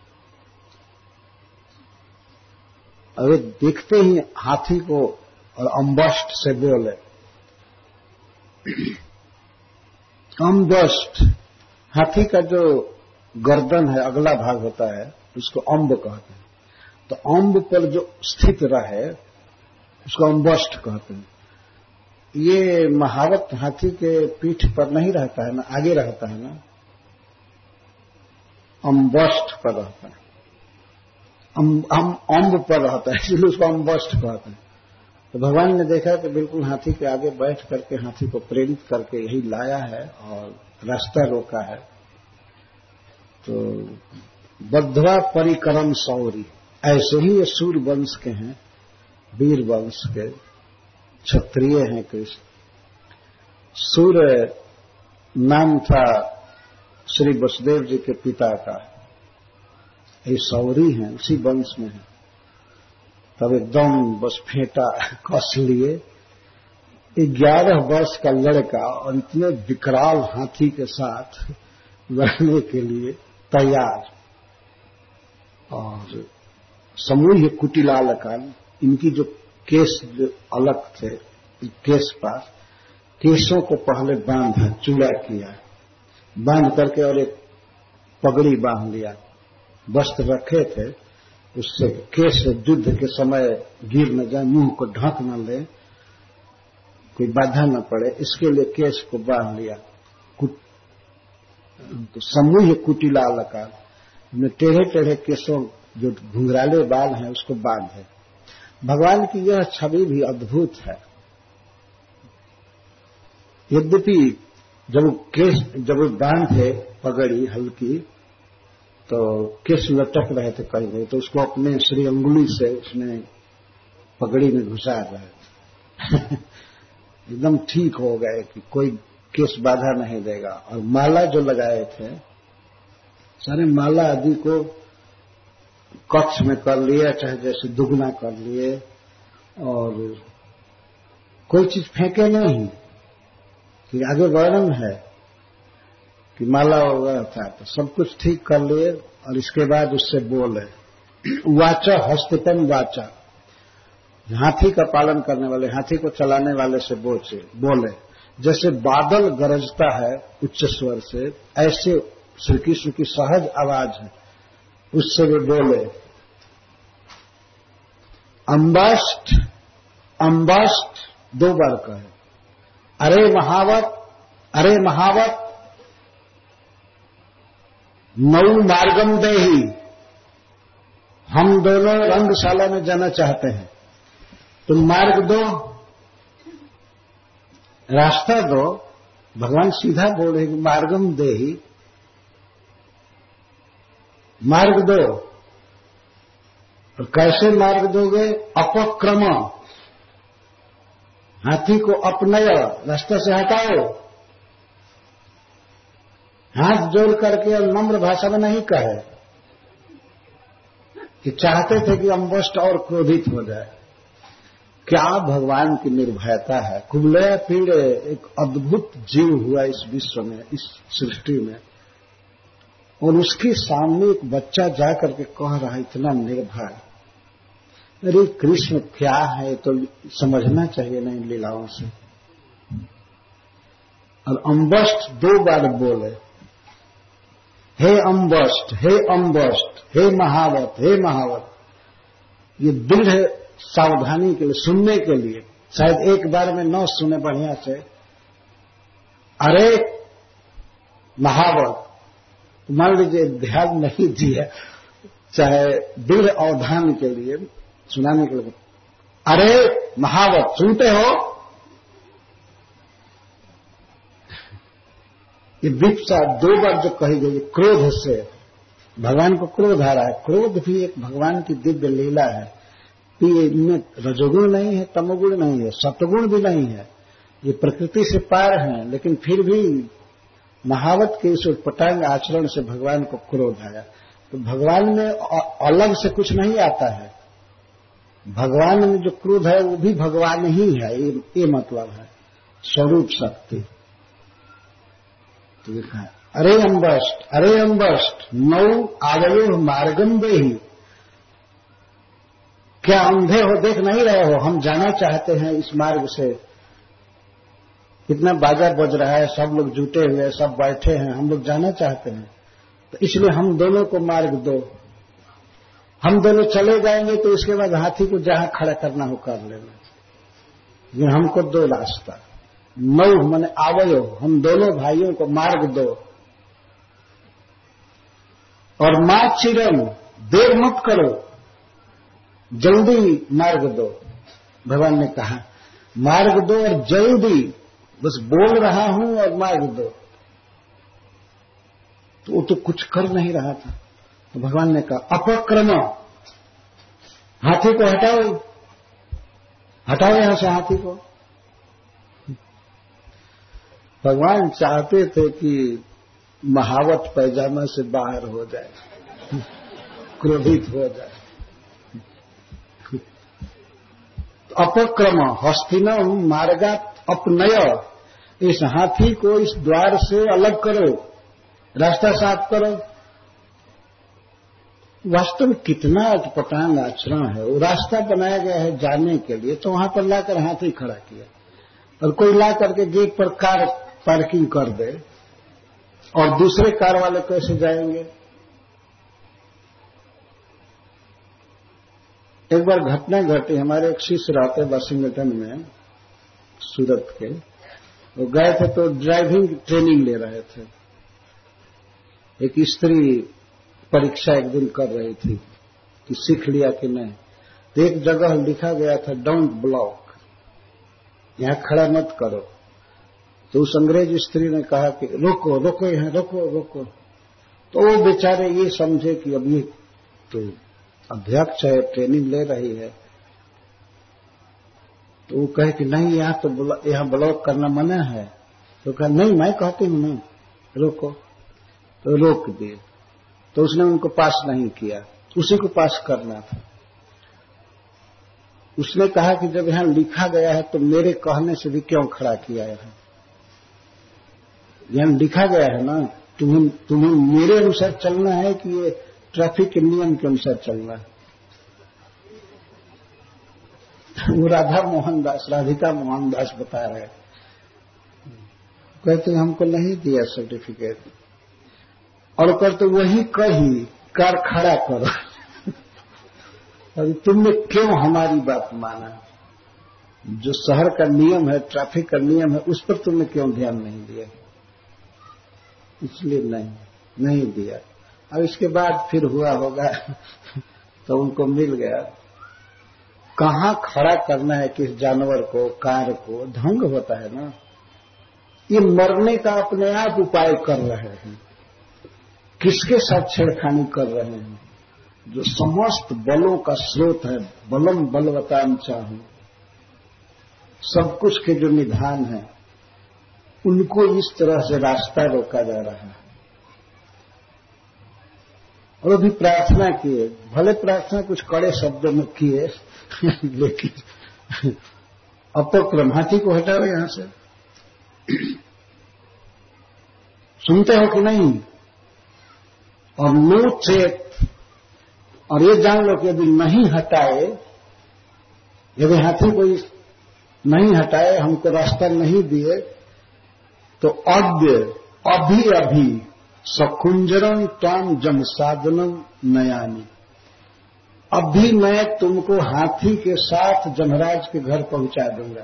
और देखते ही हाथी को और अम्बष्ट से बोले, अम्बस्ट, हाथी का जो गर्दन है अगला भाग होता है उसको अम्ब कहते हैं। तो अम्ब पर जो स्थित रहे उसको अम्बस्ट कहते हैं। ये महावत हाथी के पीठ पर नहीं रहता है ना, आगे रहता है ना, अम्बस्ट पर रहता है, अम्ब अम, अम्ब पर रहता है, इसलिए उसको अम्बस्ट कहते हैं। तो भगवान ने देखा कि बिल्कुल हाथी के आगे बैठ करके हाथी को प्रेरित करके यही लाया है और रास्ता रोका है। तो बद्धवा परिकरम सौरी, ऐसे ही ये सूर्य वंश के हैं, वीर वंश के क्षत्रिय हैं कृष्ण। सूर्य नाम था श्री वसुदेव जी के पिता का, ये सौरी हैं, उसी वंश में है। तब एकदम बस फेंटा कस लिए, ग्यारह वर्ष का लड़का और इतने विकराल हाथी के साथ लड़ने के लिए तैयार। और समूह कुटिलाल का, इनकी जो केस जो अलग थे, केस पास केसों को पहले बांधा, चूड़ा किया, बांध करके और एक पगड़ी बांध लिया, वस्त्र रखे थे, उससे केस युद्ध के समय गिर न जाए, मुंह को ढक न ले, कोई बाधा न पड़े, इसके लिए केस को बांध लिया। तो समूह कुटिलाल का, टेढ़े टेढ़े केसों जो घुंघराले बाल हैं उसको बांधे। भगवान की यह छवि भी अद्भुत है। यद्यपि जब केस जब बांधे पगड़ी हल्की तो केस लटक रहे थे कहीं नहीं, तो उसको अपने श्री अंगुली से उसने पगड़ी में घुसा रहे थे एकदम ठीक हो गए कि कोई केस बाधा नहीं देगा। और माला जो लगाए थे, सारे माला आदि को कक्ष में कर लिया, चाहे जैसे दुगना कर लिए, और कोई चीज फेंके नहीं। कि आगे वर्णन है कि माला वगैरह था, तो सब कुछ ठीक कर लिए। और इसके बाद उससे बोले, वाचा हस्तपम वाचा, हाथी का पालन करने वाले, हाथी को चलाने वाले से बोचे बोले, जैसे बादल गरजता है उच्च स्वर से, ऐसे श्री कृष्ण की सहज आवाज है, उससे वे बोले। अम्बस्ट, अम्बस्ट दो बार कहे, अरे महावत, अरे महावत, नौ मार्गम देही, हम दोनों रंगशाला में जाना चाहते हैं, तुम मार्ग दो, रास्ता दो। भगवान सीधा बोल रहे कि मार्गम देही, मार्ग दो। और कैसे मार्ग दोगे? अपक्रम, हाथी को अपनय, रास्ते से हटाओ। हाथ जोड़ करके और नम्र भाषा में नहीं कहे कि चाहते थे कि अम्बस्ट और क्रोधित हो जाए। क्या भगवान की निर्भयता है। कुबलया पीड़ एक अद्भुत जीव हुआ इस विश्व में, इस सृष्टि में, और उसके सामने एक बच्चा जाकर के कह रहा है इतना निर्भय। अरे कृष्ण क्या है तो समझना चाहिए ना इन लीलाओं से। और अम्बस्ट दो बार बोले, हे अम्बस्ट, हे अम्बस्ट, हे महावत, हे महावत। ये दृढ़ सावधानी के लिए, सुनने के लिए, शायद एक बार में न सुने बढ़िया से, अरे महावत, मान लीजिए ध्यान नहीं दिया, चाहे दृढ़ अवधान के लिए, सुनाने के लिए, अरे महावत, सुनते हो? ये विप्सा दो बार जो कही गई, क्रोध से, भगवान को क्रोध आ रहा है। क्रोध भी एक भगवान की दिव्य लीला है कि इनमें रजोगुण नहीं है, तमोगुण नहीं है, सतगुण भी नहीं है, ये प्रकृति से पार है, लेकिन फिर भी महावत के इस उटपटांग आचरण से भगवान को क्रोध आया। तो भगवान में अलग से कुछ नहीं आता है, भगवान में जो क्रोध है वो भी भगवान ही है, ये, ये मतलब है स्वरूप शक्ति। तो लिखा है, अरे अम्बस्ट, अरे अम्बस्ट, नौ आगयो मार्गम देही। क्या अंधे हो, देख नहीं रहे हो, हम जाना चाहते हैं इस मार्ग से। कितना बाजा बज रहा है, सब लोग जुटे हुए हैं, सब बैठे हैं, हम लोग जाना चाहते हैं, तो इसलिए हम दोनों को मार्ग दो। हम दोनों चले जाएंगे तो उसके बाद हाथी को जहां खड़ा करना हो कर लेना, ये हमको दो रास्ता। नौ माने आवयो, हम दोनों भाइयों को मार्ग दो। और मां चिरम, देर मत करो, जल्दी मार्ग दो। भगवान ने कहा मार्ग दो और जल्दी, बस बोल रहा हूं और मार्ग दो। तो वो तो कुछ कर नहीं रहा था, तो भगवान ने कहा अपक्रम, हाथी को हटाओ, हटाओ यहां से हाथी को। भगवान चाहते थे कि महावत पैजामा से बाहर हो जाए, क्रोधित हो जाए। अपक्रम हस्तिनम मार्गात अपनय, इस हाथी को इस द्वार से अलग करो, रास्ता साफ करो। वास्तव में कितना अटपटांग आचरण है। वो रास्ता बनाया गया है जाने के लिए, तो वहां पर लाकर हाथी खड़ा किया, और कोई ला करके गेट पर कार पार्किंग कर दे, और दूसरे कार वाले कैसे जाएंगे। एक बार घटना घटी, हमारे एक शिष्य रहते वाशिंगटन में, सूरत के, वो गए थे तो ड्राइविंग ट्रेनिंग ले रहे थे। एक स्त्री परीक्षा एक दिन कर रही थी कि सीख लिया कि नहीं, तो एक जगह लिखा गया था डोंट ब्लॉक, यहां खड़ा मत करो। तो उस अंग्रेज स्त्री ने कहा कि रोको रोको, यहां रोको रोको। तो वो बेचारे ये समझे कि अब ये तो अध्यक्ष है, ट्रेनिंग ले रही है, तो वो कहे कि नहीं यहां तो यहां ब्लॉक करना मना है। तो कहा नहीं मैं कहती हूं ना, रोको। तो रोक दिए, तो उसने उनको पास नहीं किया, उसी को पास करना था। उसने कहा कि जब यहां लिखा गया है तो मेरे कहने से भी क्यों खड़ा किया है, यहां लिखा गया है ना, तुम्हें तुम्हें मेरे अनुसार चलना है कि ये ट्रैफिक के नियम के अनुसार चलना है। वो राधा मोहन दास, राधिका मोहन दास बता रहे, कहते हमको नहीं दिया सर्टिफिकेट, और कहते वही कही कार खड़ा करो। अभी तुमने क्यों हमारी बात माना, जो शहर का नियम है, ट्रैफिक का नियम है, उस पर तुमने क्यों ध्यान नहीं दिया, इसलिए नहीं नहीं दिया। अब इसके बाद फिर हुआ होगा तो उनको मिल गया, कहां खड़ा करना है किस जानवर को, कार को, ढंग होता है ना। ये मरने का अपने आप उपाय कर रहे हैं, किसके साथ छेड़खानी कर रहे हैं, जो समस्त बलों का स्रोत है, बलम बलवतान चाहूं, सब कुछ के जो निधान है, उनको इस तरह से रास्ता रोका जा रहा है। और अभी प्रार्थना किए, भले प्रार्थना कुछ कड़े शब्दों में किए लेकिन अपक्रम, हाथी को हटाओ यहां से। सुनते हो कि नहीं, और नो चेत, और ये जान लो कि यदि नहीं हटाए, यदि हाथी को नहीं हटाए, हमको रास्ता नहीं दिए, तो अद्य अभी अभी सकुंजरम ताम जम साधनम नयानी, अभी मैं तुमको हाथी के साथ जमराज के घर पहुंचा दूंगा।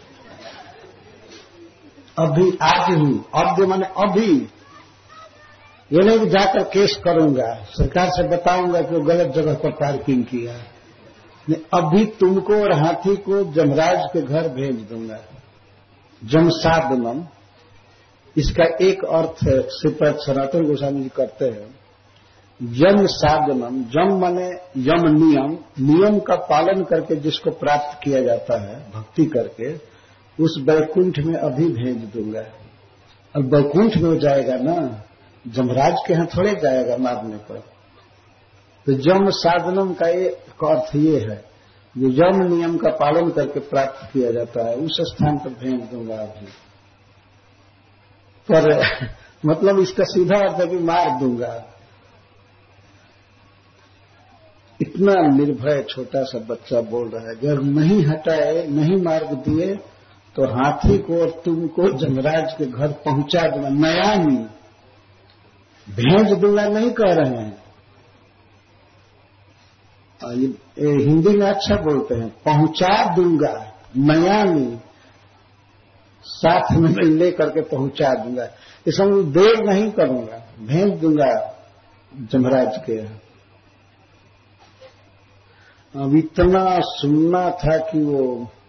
अभी, आज ही, अद्य माने अभी, ये नहीं कि जाकर केस करूंगा, सरकार से बताऊंगा कि वो गलत जगह पर पार्किंग किया, अभी तुमको और हाथी को जमराज के घर भेज दूंगा। जमसाधनम, इसका एक अर्थ श्रीपद सनातन गोस्वामी जी करते हैं, यम साधनम, यम माने यम नियम, नियम का पालन करके जिसको प्राप्त किया जाता है भक्ति करके, उस वैकुंठ में अभी भेज दूंगा। और वैकुंठ में हो जाएगा ना, जमराज के यहां थोड़े जाएगा मारने पर। तो यम साधनम का एक अर्थ ये है, जो यम नियम का पालन करके प्राप्त किया जाता है, उस स्थान पर भेज दूंगा अभी। पर मतलब इसका सीधा अर्थ है कि मार दूंगा। इतना निर्भय छोटा सा बच्चा बोल रहा है, अगर नहीं हटाए, नहीं मार्ग दिए, तो हाथी को और तुमको जमराज के घर पहुंचा दूंगा, नया नहीं, भेज दूंगा नहीं कह रहे हैं। ये हिंदी में अच्छा बोलते हैं, पहुंचा दूंगा, नया नहीं, साथ में मैं ले करके पहुंचा दूंगा। इसमें देर नहीं करूंगा, भेज दूंगा जमराज के यहाँ। अब इतना सुनना था कि वो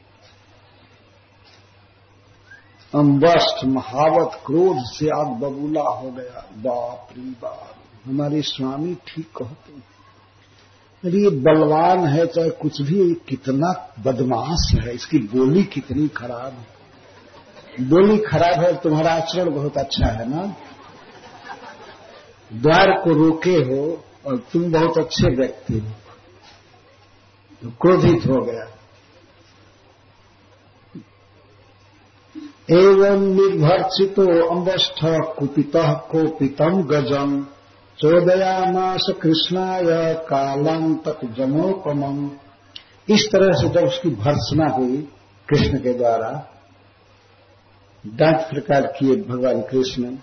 अम्बस्ट महावत क्रोध से आग बबूला हो गया। बाप रे बाप, हमारे स्वामी ठीक कहते हैं, अरे ये बलवान है चाहे कुछ भी, कितना बदमाश है, इसकी बोली कितनी खराब है। बोली खराब है, तुम्हारा आचरण बहुत अच्छा है ना, द्वार को रोके हो और तुम बहुत अच्छे व्यक्ति हो। तो क्रोधित हो गया। एवं निर्भर्षितो अम्बष्ठ कुपितः कोपितम गजम चोदयामास कृष्णाय कालांतक जमोपमम। इस तरह से जब उसकी भर्त्सना हुई कृष्ण के द्वारा, डांट फटकार किए भगवान कृष्ण,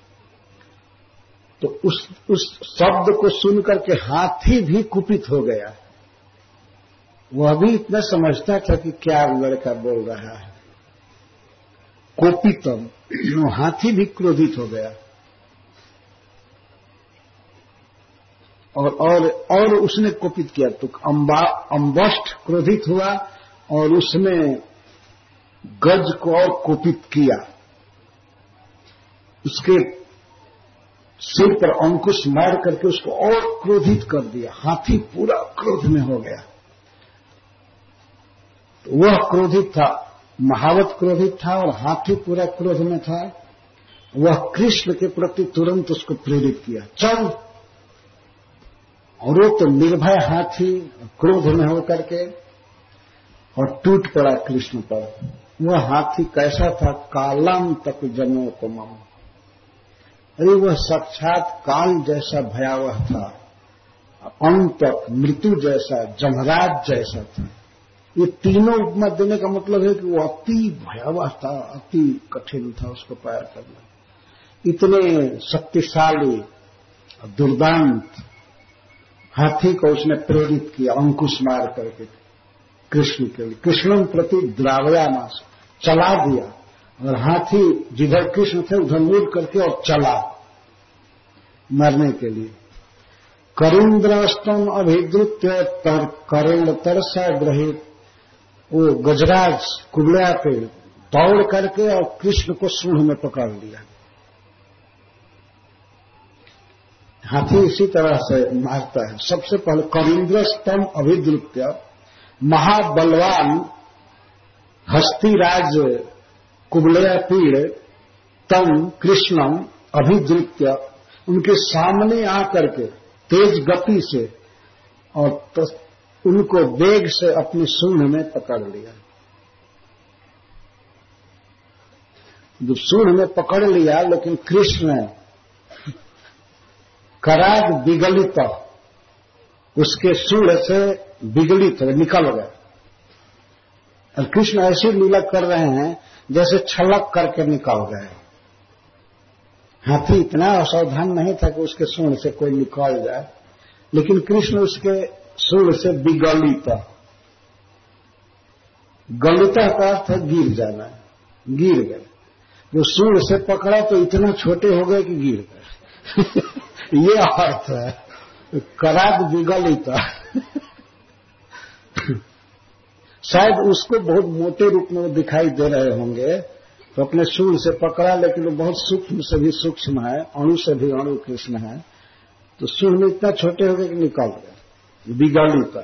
तो उस उस शब्द को सुनकर के हाथी भी कुपित हो गया। वह भी इतना समझता था कि क्या लड़का बोल रहा है। कोपितम, हाथी भी क्रोधित हो गया। और और और उसने कोपित किया तो अम्बा अम्बष्ठ क्रोधित हुआ और उसने गज को और कोपित किया, उसके सिर पर अंकुश मार करके उसको और क्रोधित कर दिया। हाथी पूरा क्रोध में हो गया। तो वह क्रोधित था, महावत क्रोधित था और हाथी पूरा क्रोध में था। वह कृष्ण के प्रति तुरंत उसको प्रेरित किया, चल। और वो तो निर्भय हाथी क्रोध में होकर के और टूट पड़ा कृष्ण पर। वह हाथी कैसा था, कालम तक जमोपमम, अरे वह साक्षात काल जैसा भयावह था, अंत मृत्यु जैसा, जमराज जैसा था। ये तीनों उपमा देने का मतलब है कि वो अति भयावह था, अति कठिन था उसको पार करना। इतने शक्तिशाली दुर्दांत हाथी को उसने प्रेरित किया अंकुश मार करके कृष्ण के लिए। कृष्ण प्रति द्रावयामास, चला दिया। और हाथी जिधर कृष्ण थे उधर मुड़ करके और चला मरने के लिए। करिंद्रस्तम अभिद्रुत्य तर करेण तरसा ग्रहित, वो गजराज कुबड़ा पे दौड़ करके और कृष्ण को सूंड में पकड़ लिया। हाथी इसी तरह से मारता है। सबसे पहले करिंद्रस्तम अभिद्रुत्य, महाबलवान हस्तिराज कुबलया पीड़ तम कृष्णम अभिद्रुत्य, उनके सामने आकर के तेज गति से और उनको वेग से अपनी सूंड में पकड़ लिया। जब सूंड में पकड़ लिया, लेकिन कृष्ण कराग विगलित, उसके सूंड से विगलित निकल गए। और कृष्ण ऐसी लीला कर रहे हैं जैसे छलक करके निकल गए। हाथी इतना असावधान नहीं था कि उसके सूंड से कोई निकल जाए, लेकिन कृष्ण उसके सूंड से विगलित, गलिता का अर्थ है गिर जाना, गिर गए। जो सूंड से पकड़ा तो इतना छोटे हो गए कि गिर गए। ये अर्थ है कराग विगलित। शायद उसको बहुत मोटे रूप में वो दिखाई दे रहे होंगे, तो अपने सूंड से पकड़ा, लेकिन वो बहुत सूक्ष्म से भी सूक्ष्म है, अणु से भी अणु कृष्ण है। तो सूंड में इतना छोटे हो गए कि निकल गए, विगलित।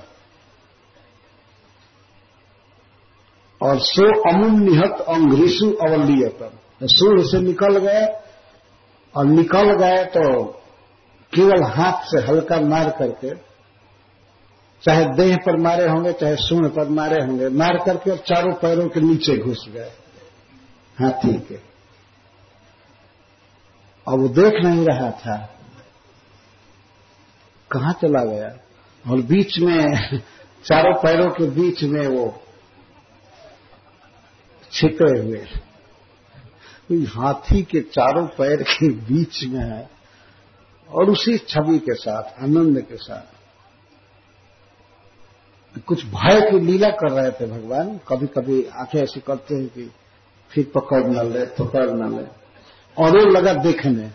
और सो अमुम निहत अंग्रिसु अवलियतम, सूंड से निकल गए और निकल गए तो केवल हाथ से हल्का मार करके, चाहे देह पर मारे होंगे चाहे सूंड पर मारे होंगे, मार करके और चारों पैरों के नीचे घुस गए हाथी के। अब वो देख नहीं रहा था कहां चला गया, और बीच में चारों पैरों के बीच में वो छिपे हुए, हाथी के चारों पैर के बीच में है और उसी छवि के साथ, आनंद के साथ कुछ भय की लीला कर रहे थे भगवान। कभी कभी आंखें ऐसी करते हैं कि फिर पकड़ न ले, पकड़ न ले, और वो लगा देखने,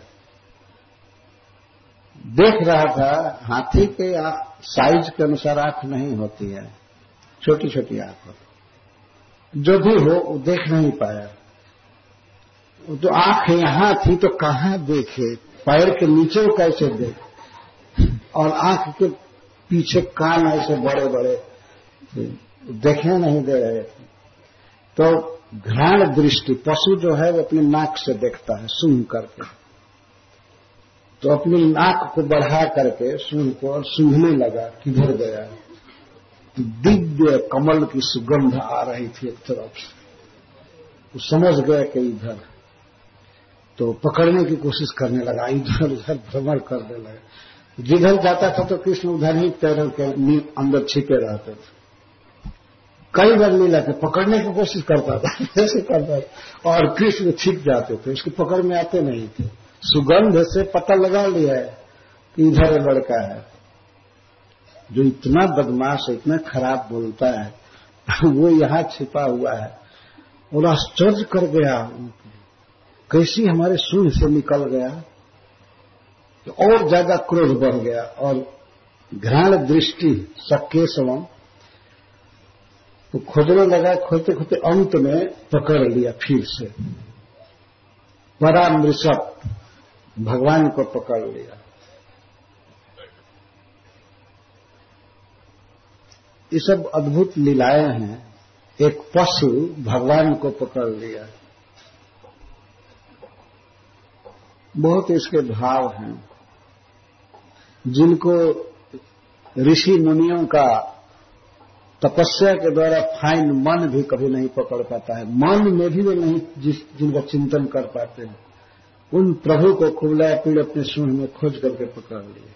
देख रहा था। हाथी के साइज के अनुसार आंख नहीं होती है, छोटी छोटी आंख होती, जो भी हो वो देख नहीं पाया। तो आंख यहां थी तो कहां देखे, पैर के नीचे वो कैसे देखे, और आंख के पीछे कान ऐसे बड़े बड़े, देखने नहीं दे रहे थे। तो घ्राण दृष्टि, पशु जो है वो अपनी नाक से देखता है सूंघ करके, तो अपनी नाक को बढ़ा करके सूंघ को और सूंघने लगा, किधर गया। तो दिव्य कमल की सुगंध आ रही थी एक तरफ से, वो समझ गया कि इधर, तो पकड़ने की कोशिश करने लगा, इधर उधर भ्रमण करने लगा। जिधर जाता था तो कृष्ण उधर ही पैरों के अंदर छिपे रहते थे। कई बार लीला के पकड़ने की कोशिश करता था, ऐसे करता था, और कृष्ण छिप जाते थे, उसकी पकड़ में आते नहीं थे। सुगंध से पता लगा लिया है कि इधर लड़का है जो इतना बदमाश है, इतना खराब बोलता है, वो यहां छिपा हुआ है। और आश्चर्य कर गया, कैसी हमारे सूंड से निकल गया, तो और ज्यादा क्रोध बढ़ गया। और घ्राण दृष्टि सकेशवम, तो खोजने लगा, खोजते खोजते अंत में पकड़ लिया फिर से, परामृषभ, भगवान को पकड़ लिया। ये सब अद्भुत लीलाएं हैं। एक पशु भगवान को पकड़ लिया, बहुत इसके भाव हैं जिनको ऋषि मुनियों का तपस्या के द्वारा फाइन मन भी कभी नहीं पकड़ पाता है। मन में भी वे नहीं जिस जिनका चिंतन कर पाते हैं, उन प्रभु को कुबला पीड़ अपने सूंड में खोज करके पकड़ लिए,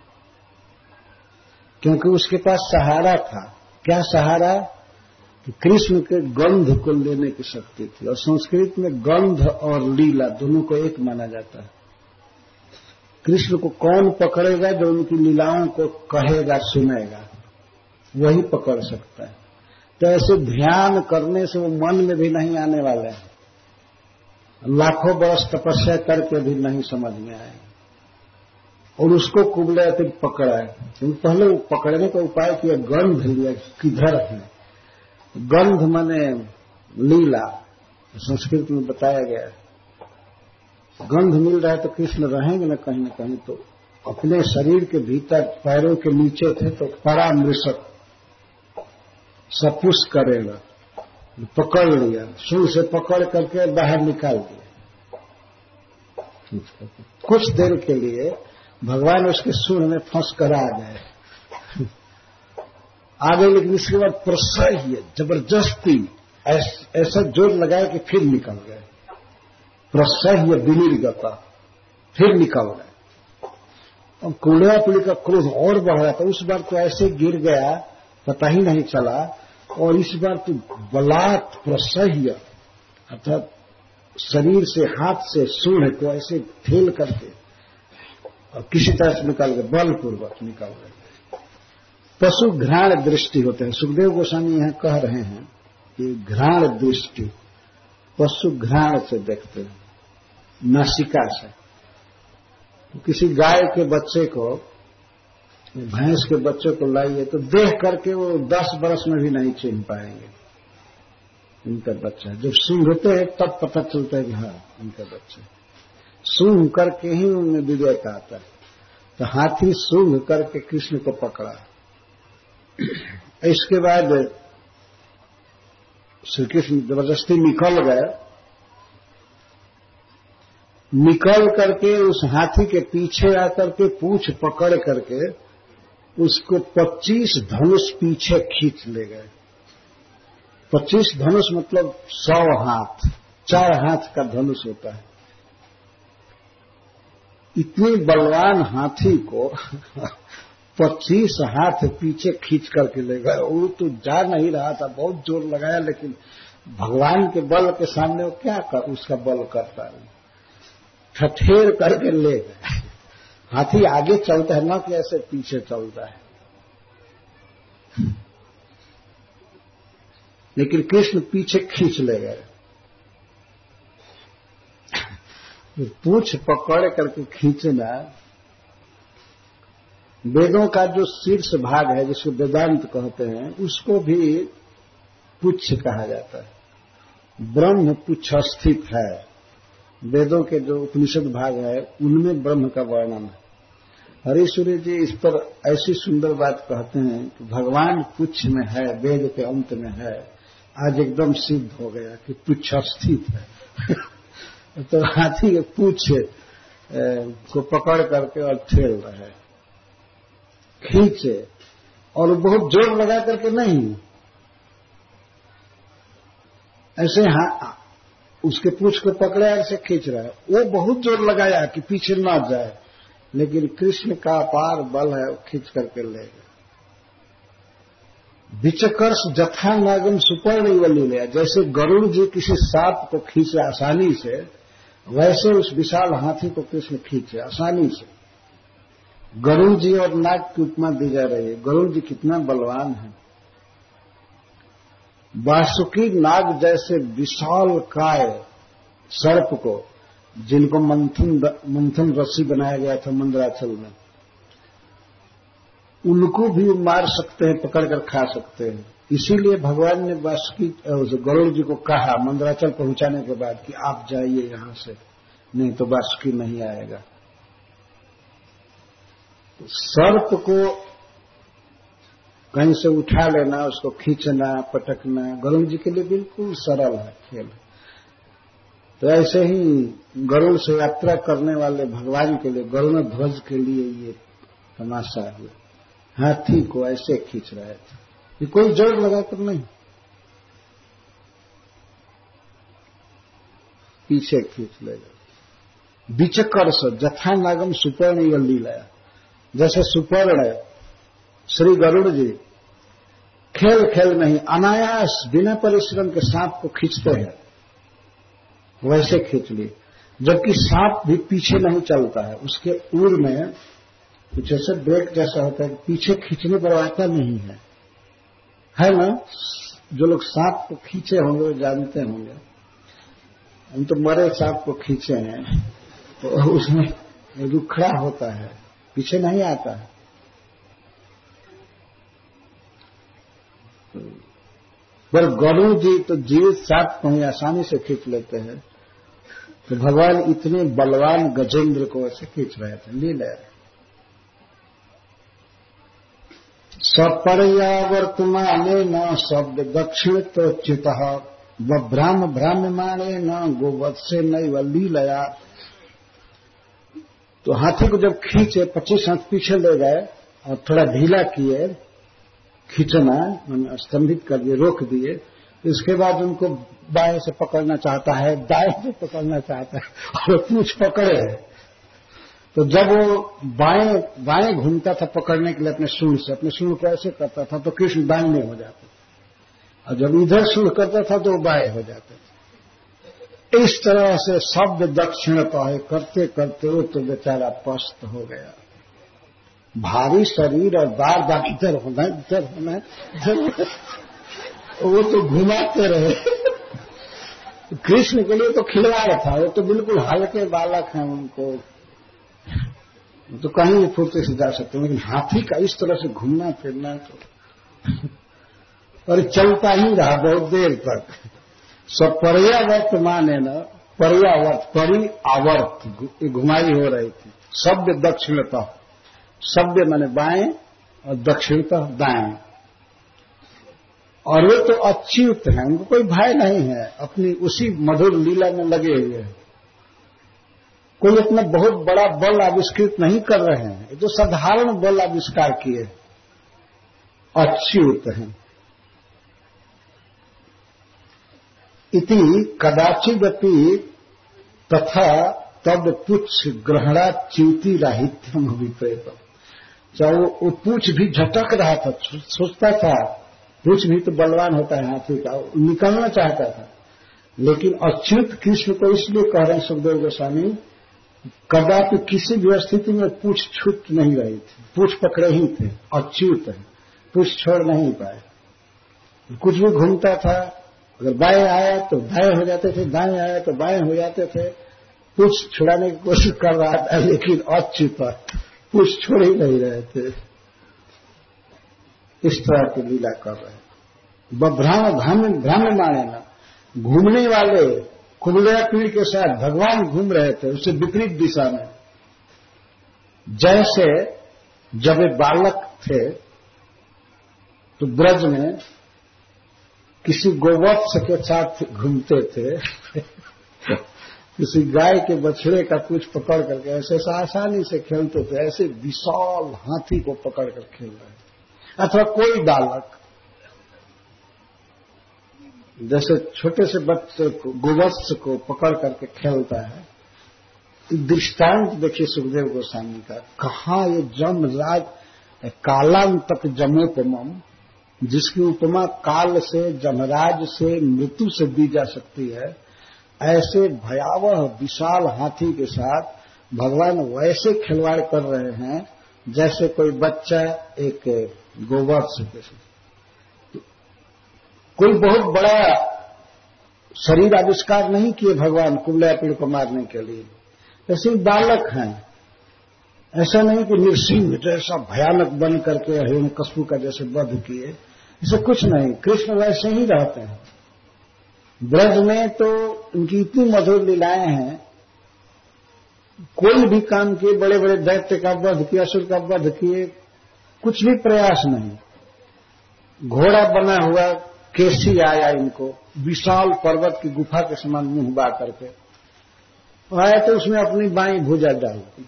क्योंकि उसके पास सहारा था। क्या सहारा? कि कृष्ण के गंध को लेने की शक्ति थी। और संस्कृत में गंध और लीला दोनों को एक माना जाता है। कृष्ण को कौन पकड़ेगा? जो उनकी लीलाओं को कहेगा, सुनेगा, वही पकड़ सकता है। तो ऐसे ध्यान करने से वो मन में भी नहीं आने वाले हैं, लाखों वर्ष तपस्या करके भी नहीं समझ में आएगा। और उसको कुबले फिर पकड़ा है, क्योंकि पहले वो पकड़ने का उपाय किया, गंध लिया, किधर है। गंध माने लीला, संस्कृत में बताया गया है। गंध मिल रहा है तो कृष्ण रहेंगे न कहीं न कहीं, तो अपने शरीर के भीतर पैरों के नीचे थे तो परामृषभ सपुष करेगा, पकड़ लिया, सूंड से पकड़ करके बाहर निकाल दिया। कुछ देर के लिए भगवान उसके सूंड में फंस कर आ गए आ गए लेकिन इसके बाद प्रसह्य जबरदस्ती ऐसा जोर लगाया कि फिर निकल गए। प्रसह्य विनिर्गता, फिर निकल गए। अब कुंडया पीढ़ी का क्रोध और बढ़ रहा था। उस बार तो ऐसे गिर गया पता ही नहीं चला, और इस बार तो बलात् प्रसह्य, अर्थात शरीर से, हाथ से सूंड को ऐसे ठेल करके और किसी तरह से निकाल गए, बलपूर्वक निकाल गए। पशु घ्राण दृष्टि होते हैं। सुखदेव गोस्वामी यहां कह रहे हैं कि घ्राण दृष्टि, पशु घ्राण से देखते हैं, नासिका से। तो किसी गाय के बच्चे को, भैंस के बच्चे को लाइए तो देख करके वो दस बरस में भी नहीं चिन्ह पाएंगे इनका बच्चा। जब सूंघते हैं तब पता चलता है कि हाँ इनका बच्चा। सूंघ करके ही उनमें विवेक आता है। तो हाथी सूंघ करके कृष्ण को पकड़ा। इसके बाद श्री कृष्ण जबरदस्ती निकल गए। निकल करके उस हाथी के पीछे आकर के पूंछ पकड़ करके उसको पच्चीस धनुष पीछे खींच ले गए। पच्चीस धनुष मतलब सौ हाथ, चार हाथ का धनुष होता है। इतनी बलवान हाथी को पच्चीस हाथ पीछे खींच करके ले गए। वो तो जा नहीं रहा था, बहुत जोर लगाया लेकिन भगवान के बल के सामने वो क्या कर उसका बल करता है, ठठेर करके ले गए। हाथी आगे चलता है ना कि ऐसे पीछे चलता है, लेकिन कृष्ण पीछे खींच ले गए। पूछ पकड़ करके खींचना वेदों का जो शीर्ष भाग है जिसको वेदांत कहते हैं उसको भी पुच्छ कहा जाता है। ब्रह्म पुच्छ स्थित है। वेदों के जो उपनिषद भाग है उनमें ब्रह्म का वर्णन है। हरीश्वरी जी इस पर ऐसी सुंदर बात कहते हैं कि भगवान पुच्छ में है, वेद के अंत में है। आज एकदम सिद्ध हो गया कि पुच्छ स्थित है। तो हाथी के पूछ को पकड़ करके और ठेल रहे, खींचे, और बहुत जोर लगा करके नहीं, ऐसे हाँ उसके पूछ को पकड़े ऐसे खींच रहा है। वो बहुत जोर लगाया कि पीछे न जाए, लेकिन कृष्ण का अपार बल है, वो खींच करके ले गए। विचकर्ष जथा नागम सुपर्ण वली लिया। जैसे गरुड़ जी किसी सांप को खींचे आसानी से, वैसे उस विशाल हाथी को कृष्ण खींचे आसानी से। गरुड़ जी और नाग की उपमा दी जा रही है। गरुड़ जी कितना बलवान है। वासुकी नाग जैसे विशाल काय सर्प को, जिनको मंथन मंथन रस्सी बनाया गया था मंदराचल में, उनको भी मार सकते हैं, पकड़कर खा सकते हैं। इसीलिए भगवान ने वासुकी गरुड़ जी को कहा मंदराचल पहुंचाने के बाद कि आप जाइए यहां से, नहीं तो वासुकी नहीं आएगा। सर्प को कहीं से उठा लेना, उसको खींचना, पटकना गरुड़ जी के लिए बिल्कुल सरल है खेल। तो ऐसे ही गरुड़ से यात्रा करने वाले भगवान के लिए, गरुड़ ध्वज के लिए ये तमाशा हुआ। हाथी को ऐसे खींच रहे थे, ये कोई जोर लगाकर नहीं, पीछे खींच लेगा। विचकर्ष जथा नागम सुपर्ण यह लीला। जैसे सुपर्ण श्री गरुड़ जी खेल खेल में ही अनायास बिना परिश्रम के सांप को खींचते हैं, वैसे खींच लिए। जबकि सांप भी पीछे नहीं चलता है, उसके उर में कुछ ऐसे ब्रेक जैसा होता है, पीछे खींचने पर आता नहीं है, है ना। जो लोग सांप को खींचे होंगे वो जानते होंगे। हम तो मरे सांप को खींचे हैं तो उसमें रुखड़ा होता है, पीछे नहीं आता है। पर गरुड़ जी तो जीवित सांप को ही आसानी से खींच लेते हैं, तो भगवान इतने बलवान गजेंद्र को ऐसे खींच रहे थे लीला। सपर्या वर्तमाने न शब्द दक्षिण तो चित व भ्राम भ्राम्यमाणे न गोवत्से नैव लीलया। तो हाथी को जब खींचे, पच्चीस हाथ पीछे ले गए और थोड़ा ढीला किए, खींचना मैंने स्तंभित कर दिए, रोक दिए। इसके बाद उनको बाएं से पकड़ना चाहता है, दाएं से पकड़ना चाहता है, और पूछ पकड़े। तो जब वो बाएं बाएं घूमता था पकड़ने के लिए अपने सूंड से, अपने सूंड को ऐसे करता था तो कृष्ण दाहिने हो जाते, और जब इधर सूंड करता था तो वो बाएं हो जाते। इस तरह से शब्द दक्षिणता है करते करते वो तो बेचारा पस्त हो गया। भारी शरीर और बार बार इधर होना इधर होना इधर, वो तो घुमाते रहे। कृष्ण के लिए तो खिलवाड़ था, वो तो बिल्कुल हल्के बालक हैं, उनको तो कहीं भी फुर्ती से जा सकते हैं, लेकिन हाथी का इस तरह से घूमना फिरना तो, और चलता ही रहा बहुत देर तक। सब पर्यावर्त माने न, पर्यावर्त परि आवर्त घुमाई हो रही थी। शब्द दक्षिणता, शब्द माने बाएं और दक्षिणता दाएं। और वे तो अच्युत हैं, उनको कोई भय नहीं है, अपनी उसी मधुर लीला में लगे हुए हैं। कोई अपना बहुत बड़ा बल आविष्कृत नहीं कर रहे हैं, जो साधारण बल आविष्कार किए, अच्युत हैं। इति कदाचिदपि तथा तब पुच्छ ग्रहणा च्युति राहित्यम अभिप्रेत। चाहे वो पूछ भी झटक रहा था, सोचता था पूछ भी तो बलवान होता है हाथी का, निकलना चाहता था, लेकिन अच्युत कृष्ण को इसलिए कह रहे हैं सुखदेव गोस्वामी, कदापि किसी भी स्थिति में पूछ छूट नहीं रही थी, पूछ पकड़े ही थे, अच्युत है, पूछ छोड़ नहीं पाए। कुछ भी घूमता था, अगर बाएं आया तो दाएं हो जाते थे, दाएं आया तो बाएं हो जाते थे, पूछ छुड़ाने की कोशिश कर रहा था, लेकिन अच्युत पूछ छोड़ ही नहीं रहे थे। इस तरह की लीला कर रहे हैं। भ्राम भ्राम्यमाणे न, घूमने वाले कुबेरा पीड़ के साथ भगवान घूम रहे थे, उससे विपरीत दिशा में। जैसे जब वे बालक थे तो ब्रज में किसी गोवत्स के साथ घूमते थे, किसी गाय के बछड़े का पूंछ पकड़ करके ऐसे आसानी से खेलते थे, ऐसे विशाल हाथी को पकड़ कर खेल रहे थे। अथवा कोई बालक जैसे छोटे से बच्चे को गोवत्स को पकड़ करके खेलता है। दृष्टांत देखिए सुखदेव गोस्वामी का, कहा ये जम राज कालांतक जमोपमम, जिसकी उपमा काल से, जमराज से, मृत्यु से दी जा सकती है, ऐसे भयावह विशाल हाथी के साथ भगवान वैसे खिलवाड़ कर रहे हैं जैसे कोई बच्चा एक गोवत्स के साथ। कोई बहुत बड़ा शरीर आविष्कार नहीं किए भगवान कुबेरा पीड़ को मारने के लिए, ऐसे बालक हैं। ऐसा नहीं कि नृसिंह जैसा भयानक बन करके हिरण्यकश्यप का जैसे वध किए, इसे कुछ नहीं। कृष्ण वैसे ही रहते हैं। ब्रज में तो उनकी इतनी मधुर लीलाएं हैं, कोई भी काम किए, बड़े बड़े दैत्य का वध किया, असुर का वध किए, कुछ भी प्रयास नहीं। घोड़ा बना हुआ केसी आया इनको, विशाल पर्वत की गुफा के समान मुंह बा करके आया, तो उसमें अपनी बाईं भुजा डाल दी।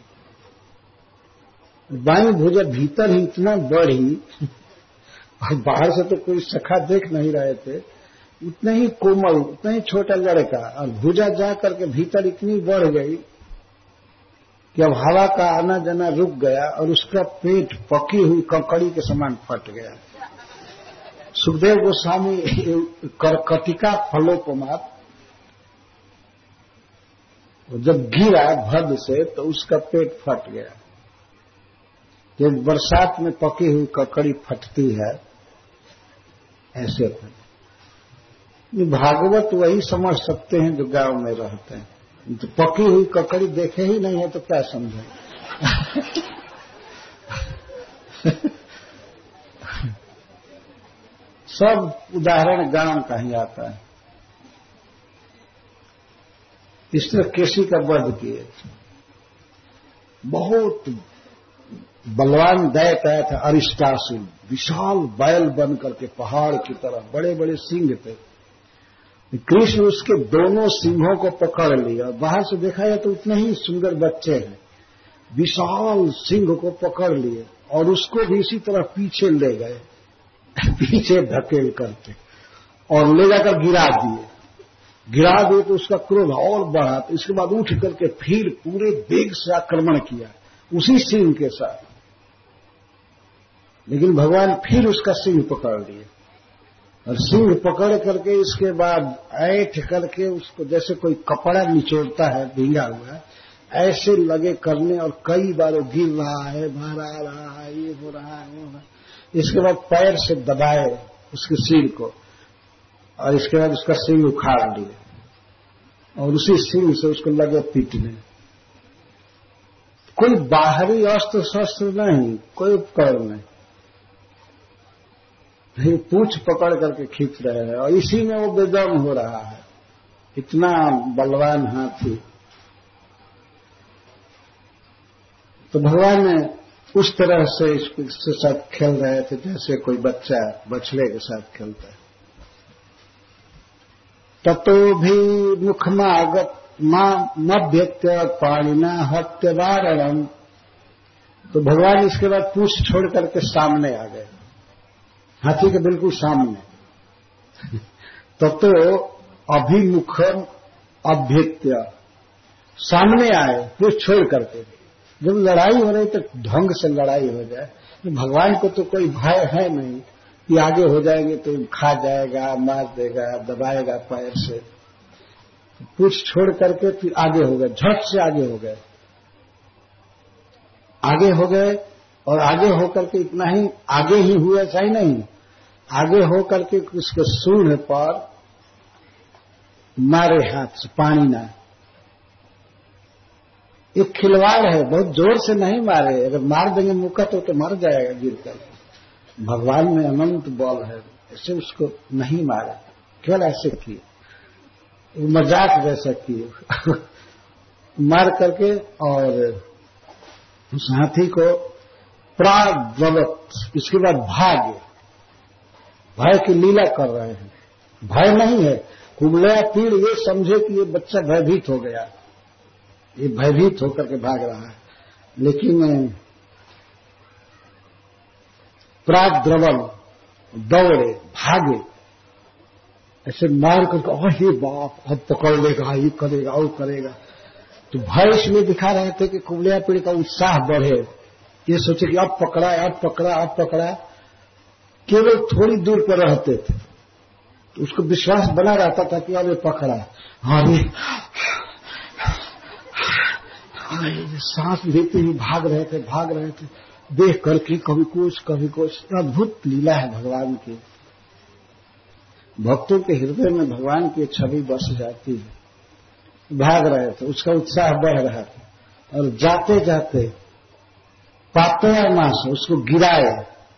बाईं भुजा भीतर ही इतना बढ़ी, और बाहर से तो कोई सखा देख नहीं रहे थे, उतना ही कोमल, उतना ही छोटा लड़का, और भुजा जा करके भीतर इतनी बढ़ गई कि अब हवा का आना जाना रुक गया, और उसका पेट पकी हुई कंकड़ी के समान फट गया। सुखदेव गोस्वामी कर्कटिका फलोपमात, जब गिरा भद से तो उसका पेट फट गया। जब बरसात में पकी हुई ककड़ी फटती है, ऐसे फट। भागवत वही समझ सकते हैं जो गांव में रहते हैं। तो पकी हुई ककड़ी देखे ही नहीं है तो क्या समझें। सब उदाहरण गांव का ही आता है। इस तरह केसी का वध किए, बहुत बलवान दैत्य आया था अरिष्टासुर, विशाल बैल बन करके पहाड़ की तरह, बड़े बड़े सिंह थे। कृष्ण उसके दोनों सिंहों को पकड़ लिया। बाहर से देखा जाए तो उतने ही सुंदर बच्चे हैं, विशाल सिंह को पकड़ लिए और उसको भी इसी तरह पीछे ले गए, पीछे धकेल करके, और ले जाकर गिरा दिए। गिरा दिए तो उसका क्रोध और बढ़ा, तो इसके बाद उठ करके फिर पूरे वेग से आक्रमण किया उसी सिंह के साथ। लेकिन भगवान फिर उसका सिंह पकड़ लिए, और सिंह पकड़ करके इसके बाद ऐठ करके उसको जैसे कोई कपड़ा निचोड़ता है भींगा हुआ, ऐसे लगे करने, और कई बार वो गिर रहा है, बाहर आ रहा है, ये हो रहा है, वो हो रहा है। इसके बाद पैर से दबाए उसके सिर को, और इसके बाद उसका सिंह उखाड़ लिए, और उसी सिंह से उसको लगे पीटने। कोई बाहरी अस्त्र शस्त्र नहीं, कोई उपकरण नहीं, फिर पूंछ पकड़ करके खींच रहे हैं, और इसी में वो बेदम हो रहा है। इतना बलवान हाथी। तो भगवान ने उस तरह से इसके साथ खेल रहे थे जैसे कोई बच्चा बछड़े के साथ खेलता है। ततो भी मुखमागत मभ्यत्य पाणिना हत्य वारणम। तो भगवान इसके बाद पूंछ छोड़ करके सामने आ गए, हाथी के बिल्कुल सामने। ततो अभिमुखम अभ्यत्य, सामने आए पूंछ छोड़ करके। जब लड़ाई हो रही तो ढंग से लड़ाई हो जाए। भगवान को तो कोई भय है नहीं, कि आगे हो जाएंगे तो खा जाएगा, मार देगा, दबाएगा पैर से। तो पूछ छोड़ करके फिर आगे हो गए, झट से आगे हो गए आगे हो गए और आगे होकर के इतना ही आगे ही हुआ, ऐसा ही नहीं, आगे हो करके उसके सूंड पर मारे हाथ से पानी ना। एक खिलवाड़ है, बहुत जोर से नहीं मारे, अगर मार देंगे मुक्का तो, तो मर जाएगा गिर कर। भगवान में अनंत बल है, ऐसे उसको नहीं मारा, केवल ऐसे किए, मजाक जैसा किए मार करके और उस हाथी को प्राग्वत, इसके बाद भागे, भय की लीला कर रहे हैं। भय नहीं है, कुबलया पीड़ ये समझे कि ये बच्चा भयभीत हो गया, ये भयभीत होकर के भाग रहा है, लेकिन प्राग्द्रवल दौड़े, भागे, ऐसे मार करके, और ये बाप अब पकड़ लेगा, ये करेगा, और करेगा। तो भय इसलिए दिखा रहे थे कि कुबलया पीड़ का उत्साह बढ़े, ये सोचे कि अब पकड़ा, अब पकड़ा, अब पकड़ा। केवल थोड़ी दूर पर रहते थे तो उसको विश्वास बना रहता था कि अब ये पकड़ा। हाँ, ये सांस लेते ही भाग रहे थे, भाग रहे थे, देख करके कभी कुछ कभी कुछ। अद्भुत लीला है भगवान की। भक्तों के हृदय में भगवान की छवि बस जाती है। भाग रहे थे, उसका उत्साह बढ़ रहा था, और जाते जाते पातयामास, उसको गिराए।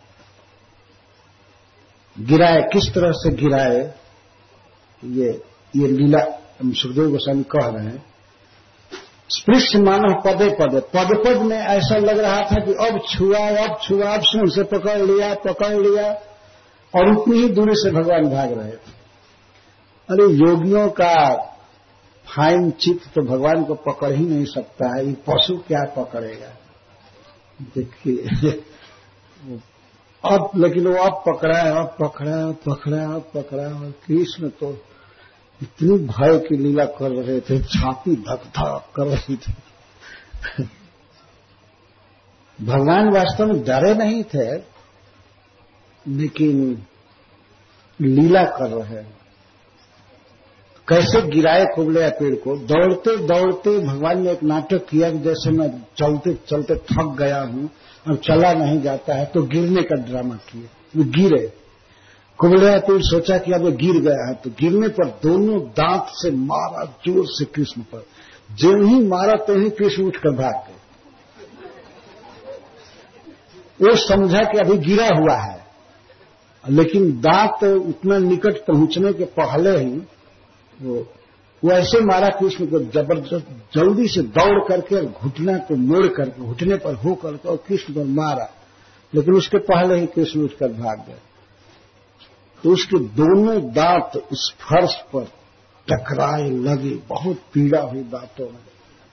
गिराए किस तरह से गिराए, ये ये लीला सुखदेव गोस्वामी कह रहे हैं। स्पृश्य मानव पदे पदे, पद पद में ऐसा लग रहा था कि अब छुआ, अब छुआ, अब सूंड से पकड़ लिया, पकड़ लिया, और उतनी ही दूरी से भगवान भाग रहे थे। अरे योगियों का फाइन चित्त तो भगवान को पकड़ ही नहीं सकता है, ये पशु क्या पकड़ेगा। देखिए अब, लेकिन वो अब पकड़ा है, अब पकड़ा, अब पकड़ा, अब पकड़ा, और कृष्ण तो इतनी भय की लीला कर रहे थे, छाती धक धक कर रही थी। भगवान वास्तव में डरे नहीं थे, लेकिन लीला कर रहे हैं। कैसे गिराए कुबलया पेड़ को, दौड़ते दौड़ते भगवान ने एक नाटक किया कि जैसे मैं चलते चलते थक गया हूं और चला नहीं जाता है, तो गिरने का ड्रामा किए। वो गिरे, कुबलया पेड़ सोचा कि अब गिर गया है, तो गिरने पर दोनों दांत से मारा जोर से कृष्ण पर। जो ही मारा तो ही कृष्ण उठकर भाग गए। वो समझा कि अभी गिरा हुआ है, लेकिन दांत उतना निकट पहुंचने के पहले ही वो वो ऐसे मारा कृष्ण को, जबरदस्त जल्दी से दौड़ करके और घुटना को मोड़ करके, घुटने पर हो करके और कृष्ण को मारा, लेकिन उसके पहले ही कृष्ण उठकर भाग गए। तो उसके दोनों दांत इस फर्श पर टकराए लगे, बहुत पीड़ा हुई दांतों में।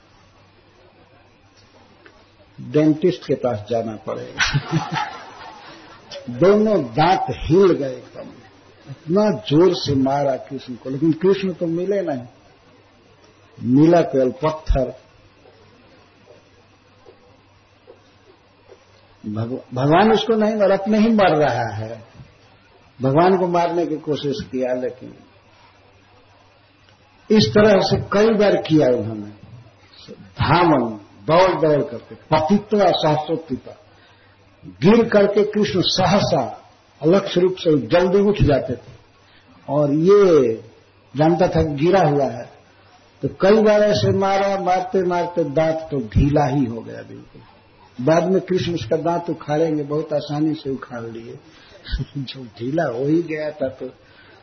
डेंटिस्ट के पास जाना पड़ेगा। दोनों दांत हिल गए एकदम, इतना जोर से मारा कृष्ण को, लेकिन कृष्ण तो मिले नहीं, मिला केवल पत्थर। भगवान उसको नहीं मारा, अपने ही मर रहा है। भगवान को मारने की कोशिश किया, लेकिन इस तरह से कई बार किया उन्होंने। धामन, दौड़ दौड़ करके, पतित्वा शास्त्रोत्थिता, गिर करके कृष्ण सहसा अलक्ष्य रूप से जल्दी उठ जाते थे, और ये जानता था कि गिरा हुआ है, तो कई बार ऐसे मारा, मारते मारते दांत तो ढीला ही हो गया बिल्कुल। बाद में कृष्ण उसका दांत उखाड़ेंगे, बहुत आसानी से उखाड़ लिए। जो ढीला हो ही गया था, तो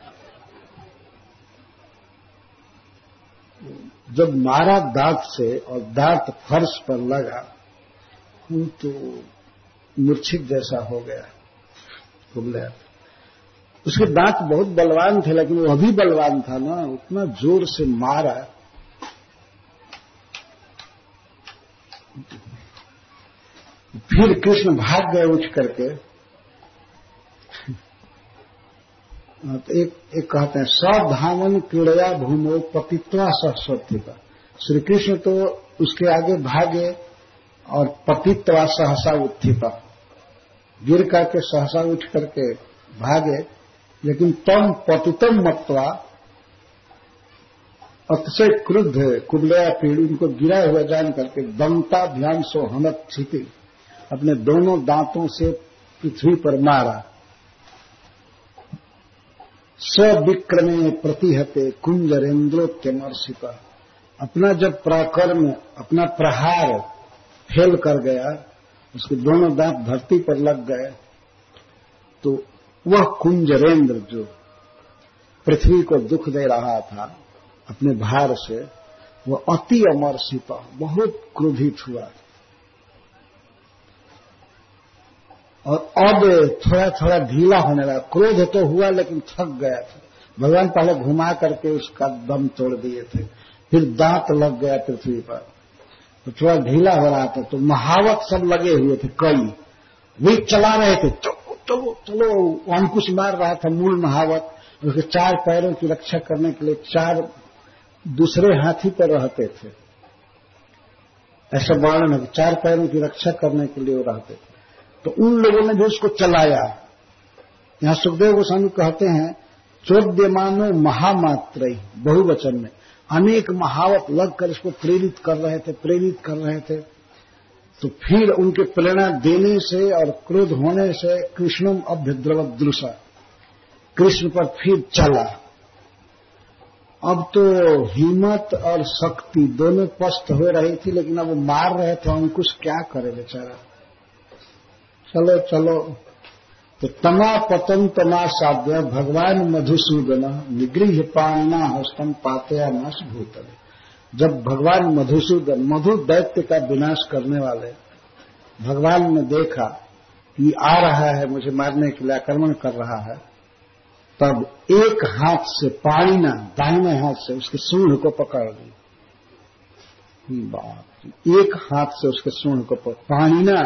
जब मारा दांत से और दांत फर्श पर लगा, तो मूर्छित जैसा हो गया कुबलया। उसके दांत बहुत बलवान थे, लेकिन वो अभी बलवान था ना, उतना जोर से मारा। फिर कृष्ण भाग गए उठ करके। तो एक एक कहते हैं, सधामन क्रीड़या भूमो पतित्वा सरस्वती का। श्री कृष्ण तो उसके आगे भागे और पतित्वा सहसा उत्थिता, गिर करके सहसा उठ करके भागे, लेकिन तम पतितम मत्वा अतिशय क्रुद्ध कुबलया पीड़ उनको गिरा हुआ जान करके दंताभ्याम सो हनत क्षिति अपने दोनों दांतों से पृथ्वी पर मारा। सविक्रमे प्रतिहते कुंजरेन्द्रोत्यमर्षिता अपना जब पराक्रम अपना प्रहार फेल कर गया, उसके दोनों दांत धरती पर लग गए, तो वह कुंजरेंद्र जो पृथ्वी को दुख दे रहा था अपने भार से, वह अति अमर्षिता बहुत क्रोधित हुआ और अब थोड़ा थोड़ा ढीला होने लगा। क्रोध तो हुआ लेकिन थक गया था। भगवान पहले घुमा करके उसका दम तोड़ दिए थे, फिर दांत लग गया पृथ्वी पर, तो थोड़ा ढीला हो रहा था। तो महावत सब लगे हुए थे, कई वे चला रहे थे, चलो चलो चलो, अंकुश मार रहा था मूल महावत। उसके चार पैरों की रक्षा करने के लिए चार दूसरे हाथी पर रहते थे, ऐसा वर्णन है, चार पैरों की रक्षा करने के लिए वो रहते थे। तो उन लोगों ने भी उसको चलाया। यहां सुखदेव गोस्वामी कहते हैं चोद्यमानो महामात्र, बहुवचन में अनेक महावत लगकर इसको प्रेरित कर रहे थे प्रेरित कर रहे थे तो फिर उनके प्रेरणा देने से और क्रोध होने से कृष्णम अभ्यद्रवदृशा, कृष्ण पर फिर चला। अब तो हिम्मत और शक्ति दोनों पस्त हो रही थी, लेकिन अब वो मार रहे थे, अंकुश क्या करे बेचारा। चलो चलो, तो तमा पतन तमा साध्य भगवान मधुसूदन निगृह पाणिना हस्तम पातया नाश भूतल। जब भगवान मधुसूदन, मधु दैत्य का विनाश करने वाले भगवान ने देखा कि आ रहा है मुझे मारने के लिए, आक्रमण कर रहा है, तब एक हाथ से पाणिना, दाहिने हाथ से उसके सूंड को पकड़ ली। बात, एक हाथ से उसके सूंड को पकड़, पाणिना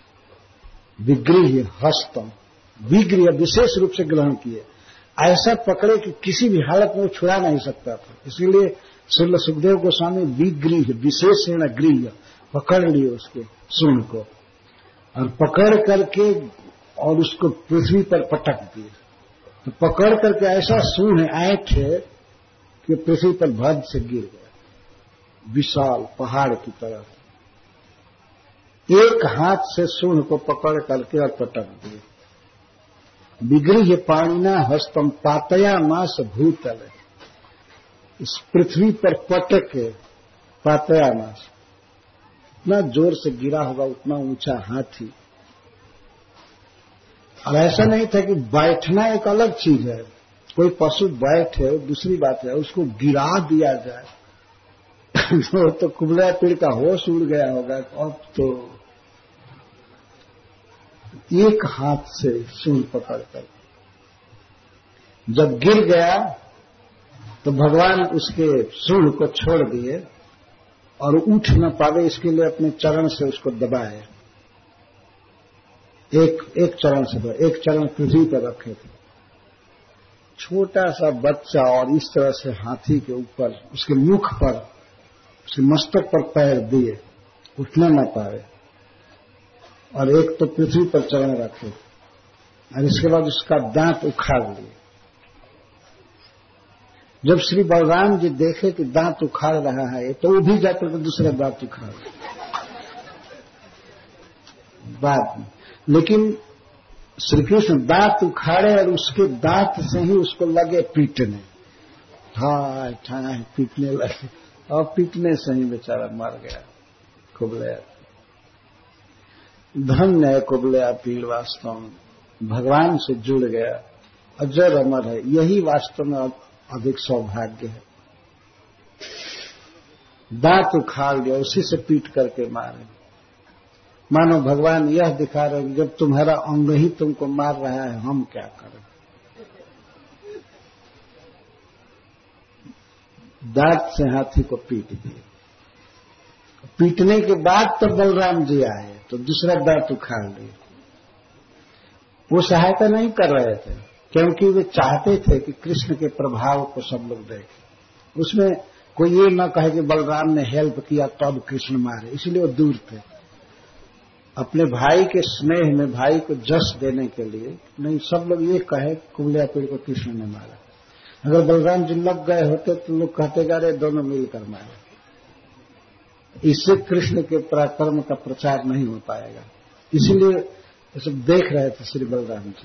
विगृह हस्तम, विगृह विशेष रूप से ग्रहण किए, ऐसा पकड़े कि किसी भी हालत में वो छुड़ा नहीं सकता था। इसीलिए श्रील सुखदेव गोस्वामी विगृह विशेषण गृह, पकड़ लिए उसके सूंड को और पकड़ करके और उसको पृथ्वी पर पटक दिए। तो पकड़ करके ऐसा सूंड ऐंठे कि पृथ्वी पर भद से गिर गया, विशाल पहाड़ की तरह। एक हाथ से सूंड को पकड़ करके और पटक दिए। विगृह पाणिना हस्तम पातया मास भूतल, इस पृथ्वी पर पटक के पातया मास, इतना जोर से गिरा होगा उतना ऊंचा हाथी। और ऐसा नहीं था कि बैठना एक अलग चीज है, कोई पशु बैठे दूसरी बात है, उसको गिरा दिया जाए तो, तो कुबला पीड़ का होश उड़ गया होगा। अब तो एक हाथ से सूंड पकड़कर जब गिर गया तो भगवान उसके सूंड को छोड़ दिए और उठ न पावे इसके लिए अपने चरण से उसको दबाए। एक एक चरण से दबाए, एक चरण पृथ्वी पर रखे थे। छोटा सा बच्चा और इस तरह से हाथी के ऊपर उसके मुख पर, उसके मस्तक पर पैर दिए, उठना न पाए, और एक तो पृथ्वी पर चरण रखे और इसके बाद उसका दांत उखाड़ लिए। जब श्री बलराम जी देखे कि दांत उखाड़ रहा है तो वो भी जाकर के दूसरा दांत उखाड़ बाद में, लेकिन श्री कृष्ण दांत उखाड़े और उसके दांत से ही उसको लगे पीटने, ठाय ठाय पीटने लगे, और पीटने से ही बेचारा मर गया कुबलया। धन्य है कुबलया पीड़, वास्तव में भगवान से जुड़ गया, अजर अमर है। यही वास्तव में अधिक सौभाग्य है। दांत उखाड़ लिया, उसी से पीट करके मारे। मानो भगवान यह दिखा रहे हैं जब तुम्हारा अंग ही तुमको मार रहा है, हम क्या करें। दांत से हाथी को पीट दिए। पीटने के बाद तो बलराम जी आए तो दूसरा दांत उखाड़ लिए। वो सहायता नहीं कर रहे थे क्योंकि वे चाहते थे कि कृष्ण के प्रभाव को सब लोग देखें। उसमें कोई ये न कहे कि बलराम ने हेल्प किया तब कृष्ण मारे, इसलिए वो दूर थे। अपने भाई के स्नेह में भाई को जस देने के लिए, नहीं सब लोग ये कहे कुबलिया पीड़ को कृष्ण ने मारा। अगर बलराम जी लग गए होते तो लोग कहते जा रहे दोनों मिलकर मारे। इससे कृष्ण के पराक्रम का प्रचार नहीं हो पाएगा। इसीलिए ये सब देख रहे थे श्री बलराम जी।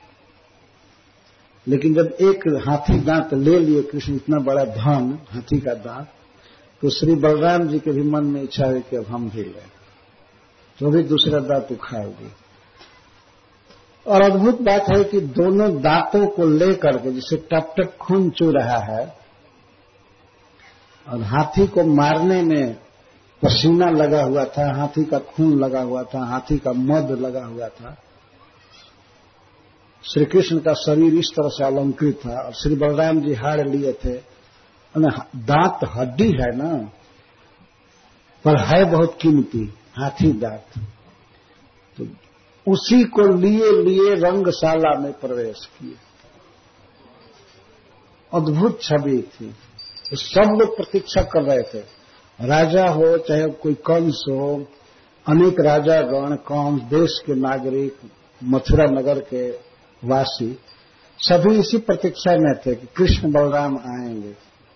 लेकिन जब एक हाथी दांत ले लिए कृष्ण, इतना बड़ा धन हाथी का दांत, तो श्री बलराम जी के भी मन में इच्छा हुई कि अब हम भी लें, तो भी दूसरा दांत उखाड़ दिए। और अद्भुत बात है कि दोनों दांतों को लेकर के, जिसे टप टप खून चू रहा है, और हाथी को मारने में पसीना लगा हुआ था, हाथी का खून लगा हुआ था, हाथी का मद लगा हुआ था। श्री कृष्ण का शरीर इस तरह से अलंकृत था और श्री बलराम जी हार लिए थे। दांत हड्डी है ना, पर है बहुत कीमती हाथी दांत। तो उसी को लिए लिए रंगशाला में प्रवेश किए। अद्भुत छवि थी। तो सब लोग प्रतीक्षा कर रहे थे, राजा हो चाहे कोई कंस हो, अनेक राजागण, कंस, देश के नागरिक, मथुरा नगर के वासी, सभी इसी प्रतीक्षा में थे कि कृष्ण बलराम आएंगे।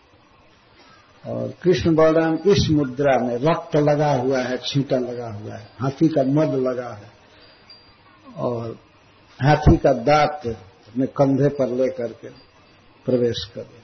और कृष्ण बलराम इस मुद्रा में, रक्त लगा हुआ है, छींटा लगा हुआ है, हाथी का मद लगा है और हाथी का दांत अपने कंधे पर लेकर के प्रवेश कर रहे।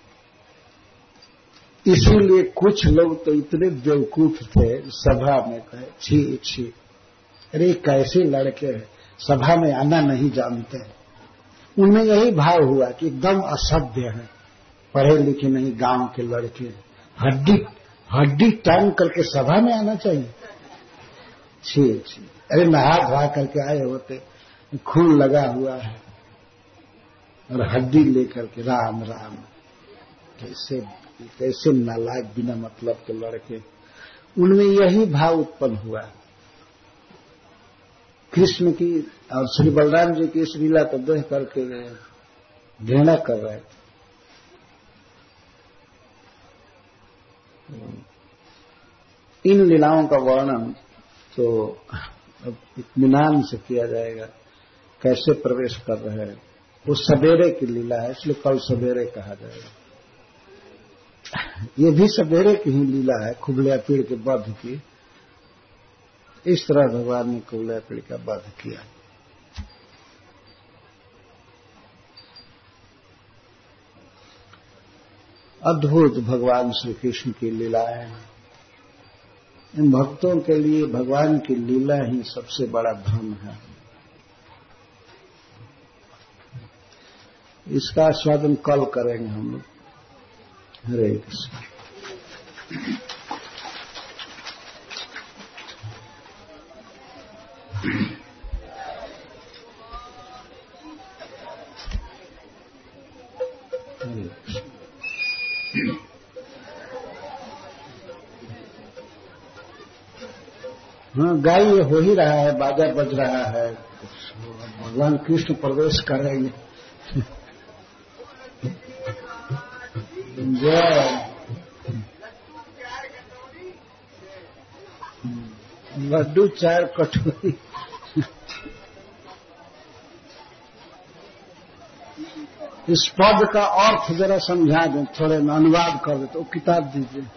इसीलिए कुछ लोग तो इतने बेवकूफ थे, सभा में कहे छी छी, अरे कैसे लड़के हैं, सभा में आना नहीं जानते हैं। उनमें यही भाव हुआ कि एकदम असभ्य है, पढ़े लिखे नहीं, गांव के लड़के, हड्डी हड्डी टांग करके सभा में आना चाहिए। छी छी, अरे नहा धोआ करके आए होते, खून लगा हुआ है और हड्डी लेकर के राम राम, कैसे कैसे नालायक बिना मतलब के लड़के। उनमें यही भाव उत्पन्न हुआ कृष्ण की और श्री बलराम जी की इस लीला को देख करके घृणा कर रहे थे। इन लीलाओं का वर्णन तो इत्मीनान से किया जाएगा, कैसे प्रवेश कर रहे हैं। वो सवेरे की लीला है, इसलिए कल सवेरे कहा जाएगा। ये भी सवेरे की ही लीला है, कुबलिया पीड़ के वध की। इस तरह भगवान ने कुबलिया पीड़ का वध किया। अद्भुत भगवान श्री कृष्ण की लीलाएं। इन भक्तों के लिए भगवान की लीला ही सबसे बड़ा धन है। इसका आस्वादन कल करेंगे हम लोग। हरे कृष्ण। हाँ, गाय ये हो ही रहा है, बाजा बज रहा है, भगवान कृष्ण प्रवेश करेंगे। जय लड्डू चार कटोरी। इस पद का अर्थ जरा समझा दें, थोड़े में अनुवाद कर दे तो किताब दीजिए।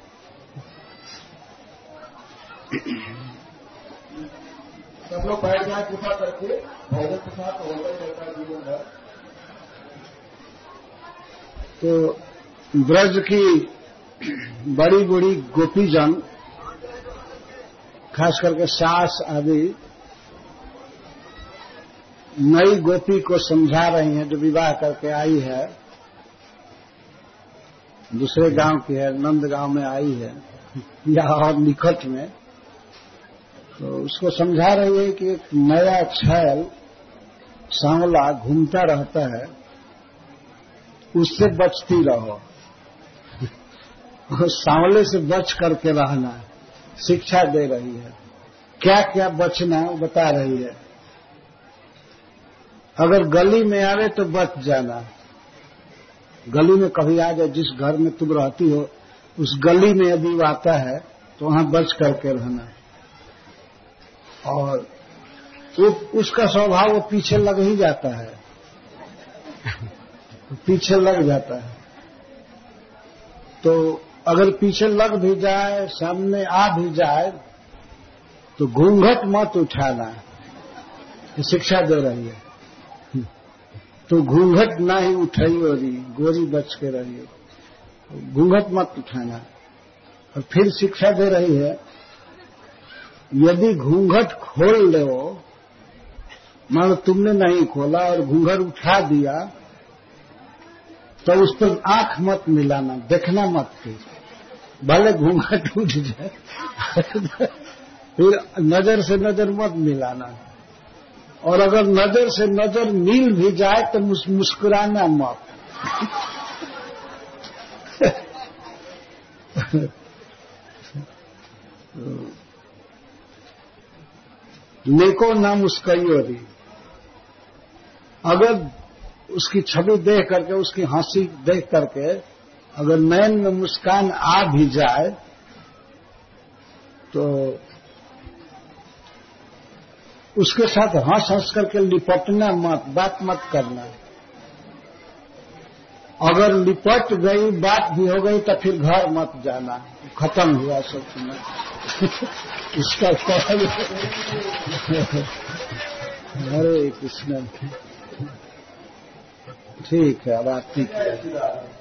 सब लोग बैठ जाए कृपा करके, भोजन के साथ होटल चलता जीवन है। तो ब्रज की बड़ी बड़ी गोपीजन, खास करके सास आदि, नई गोपी को समझा रही हैं जो विवाह करके आई है, दूसरे गांव की है, नंद गांव में आई है या और निकट में। तो उसको समझा रही है कि एक नया छैल सांवला घूमता रहता है, उससे बचती रहो। सांवले से बच करके रहना शिक्षा दे रही है। क्या क्या बचना बता रही है। अगर गली में आवे तो बच जाना, गली में कभी आ जाए, जिस घर में तुम रहती हो उस गली में यदि आता है तो वहां बच करके रहना। और वो उसका स्वभाव वो पीछे लग ही जाता है, पीछे लग जाता है। तो अगर पीछे लग भी जाए, सामने आ भी जाए, तो घूंघट मत उठाना, शिक्षा दे रही है। तो घूंघट ना ही उठाइयो री, गोरी बच के रहिए, घूंघट मत उठाना। और फिर शिक्षा दे रही है, यदि घूंघट खोल ले, मान लो तुमने नहीं खोला और घूंघट उठा दिया, तो उस पर आंख मत मिलाना, देखना मत, फिर भले घूंघट उठ जाए फिर नजर से नजर मत मिलाना। और अगर नजर से नजर मिल भी जाए तो मुस, मुस्कुराना मत नेको ना मुस्काइयो री। अगर उसकी छवि देख करके, उसकी हंसी देख करके अगर नयन में मुस्कान आ भी जाए तो उसके साथ हंस हंस करके लिपटना मत, बात मत करना। अगर लिपट गई, बात भी हो गई, तो फिर घर मत जाना, खत्म हुआ सब समय इसका फल। हरे कृष्ण। ठीक है, अब आप ठीक है।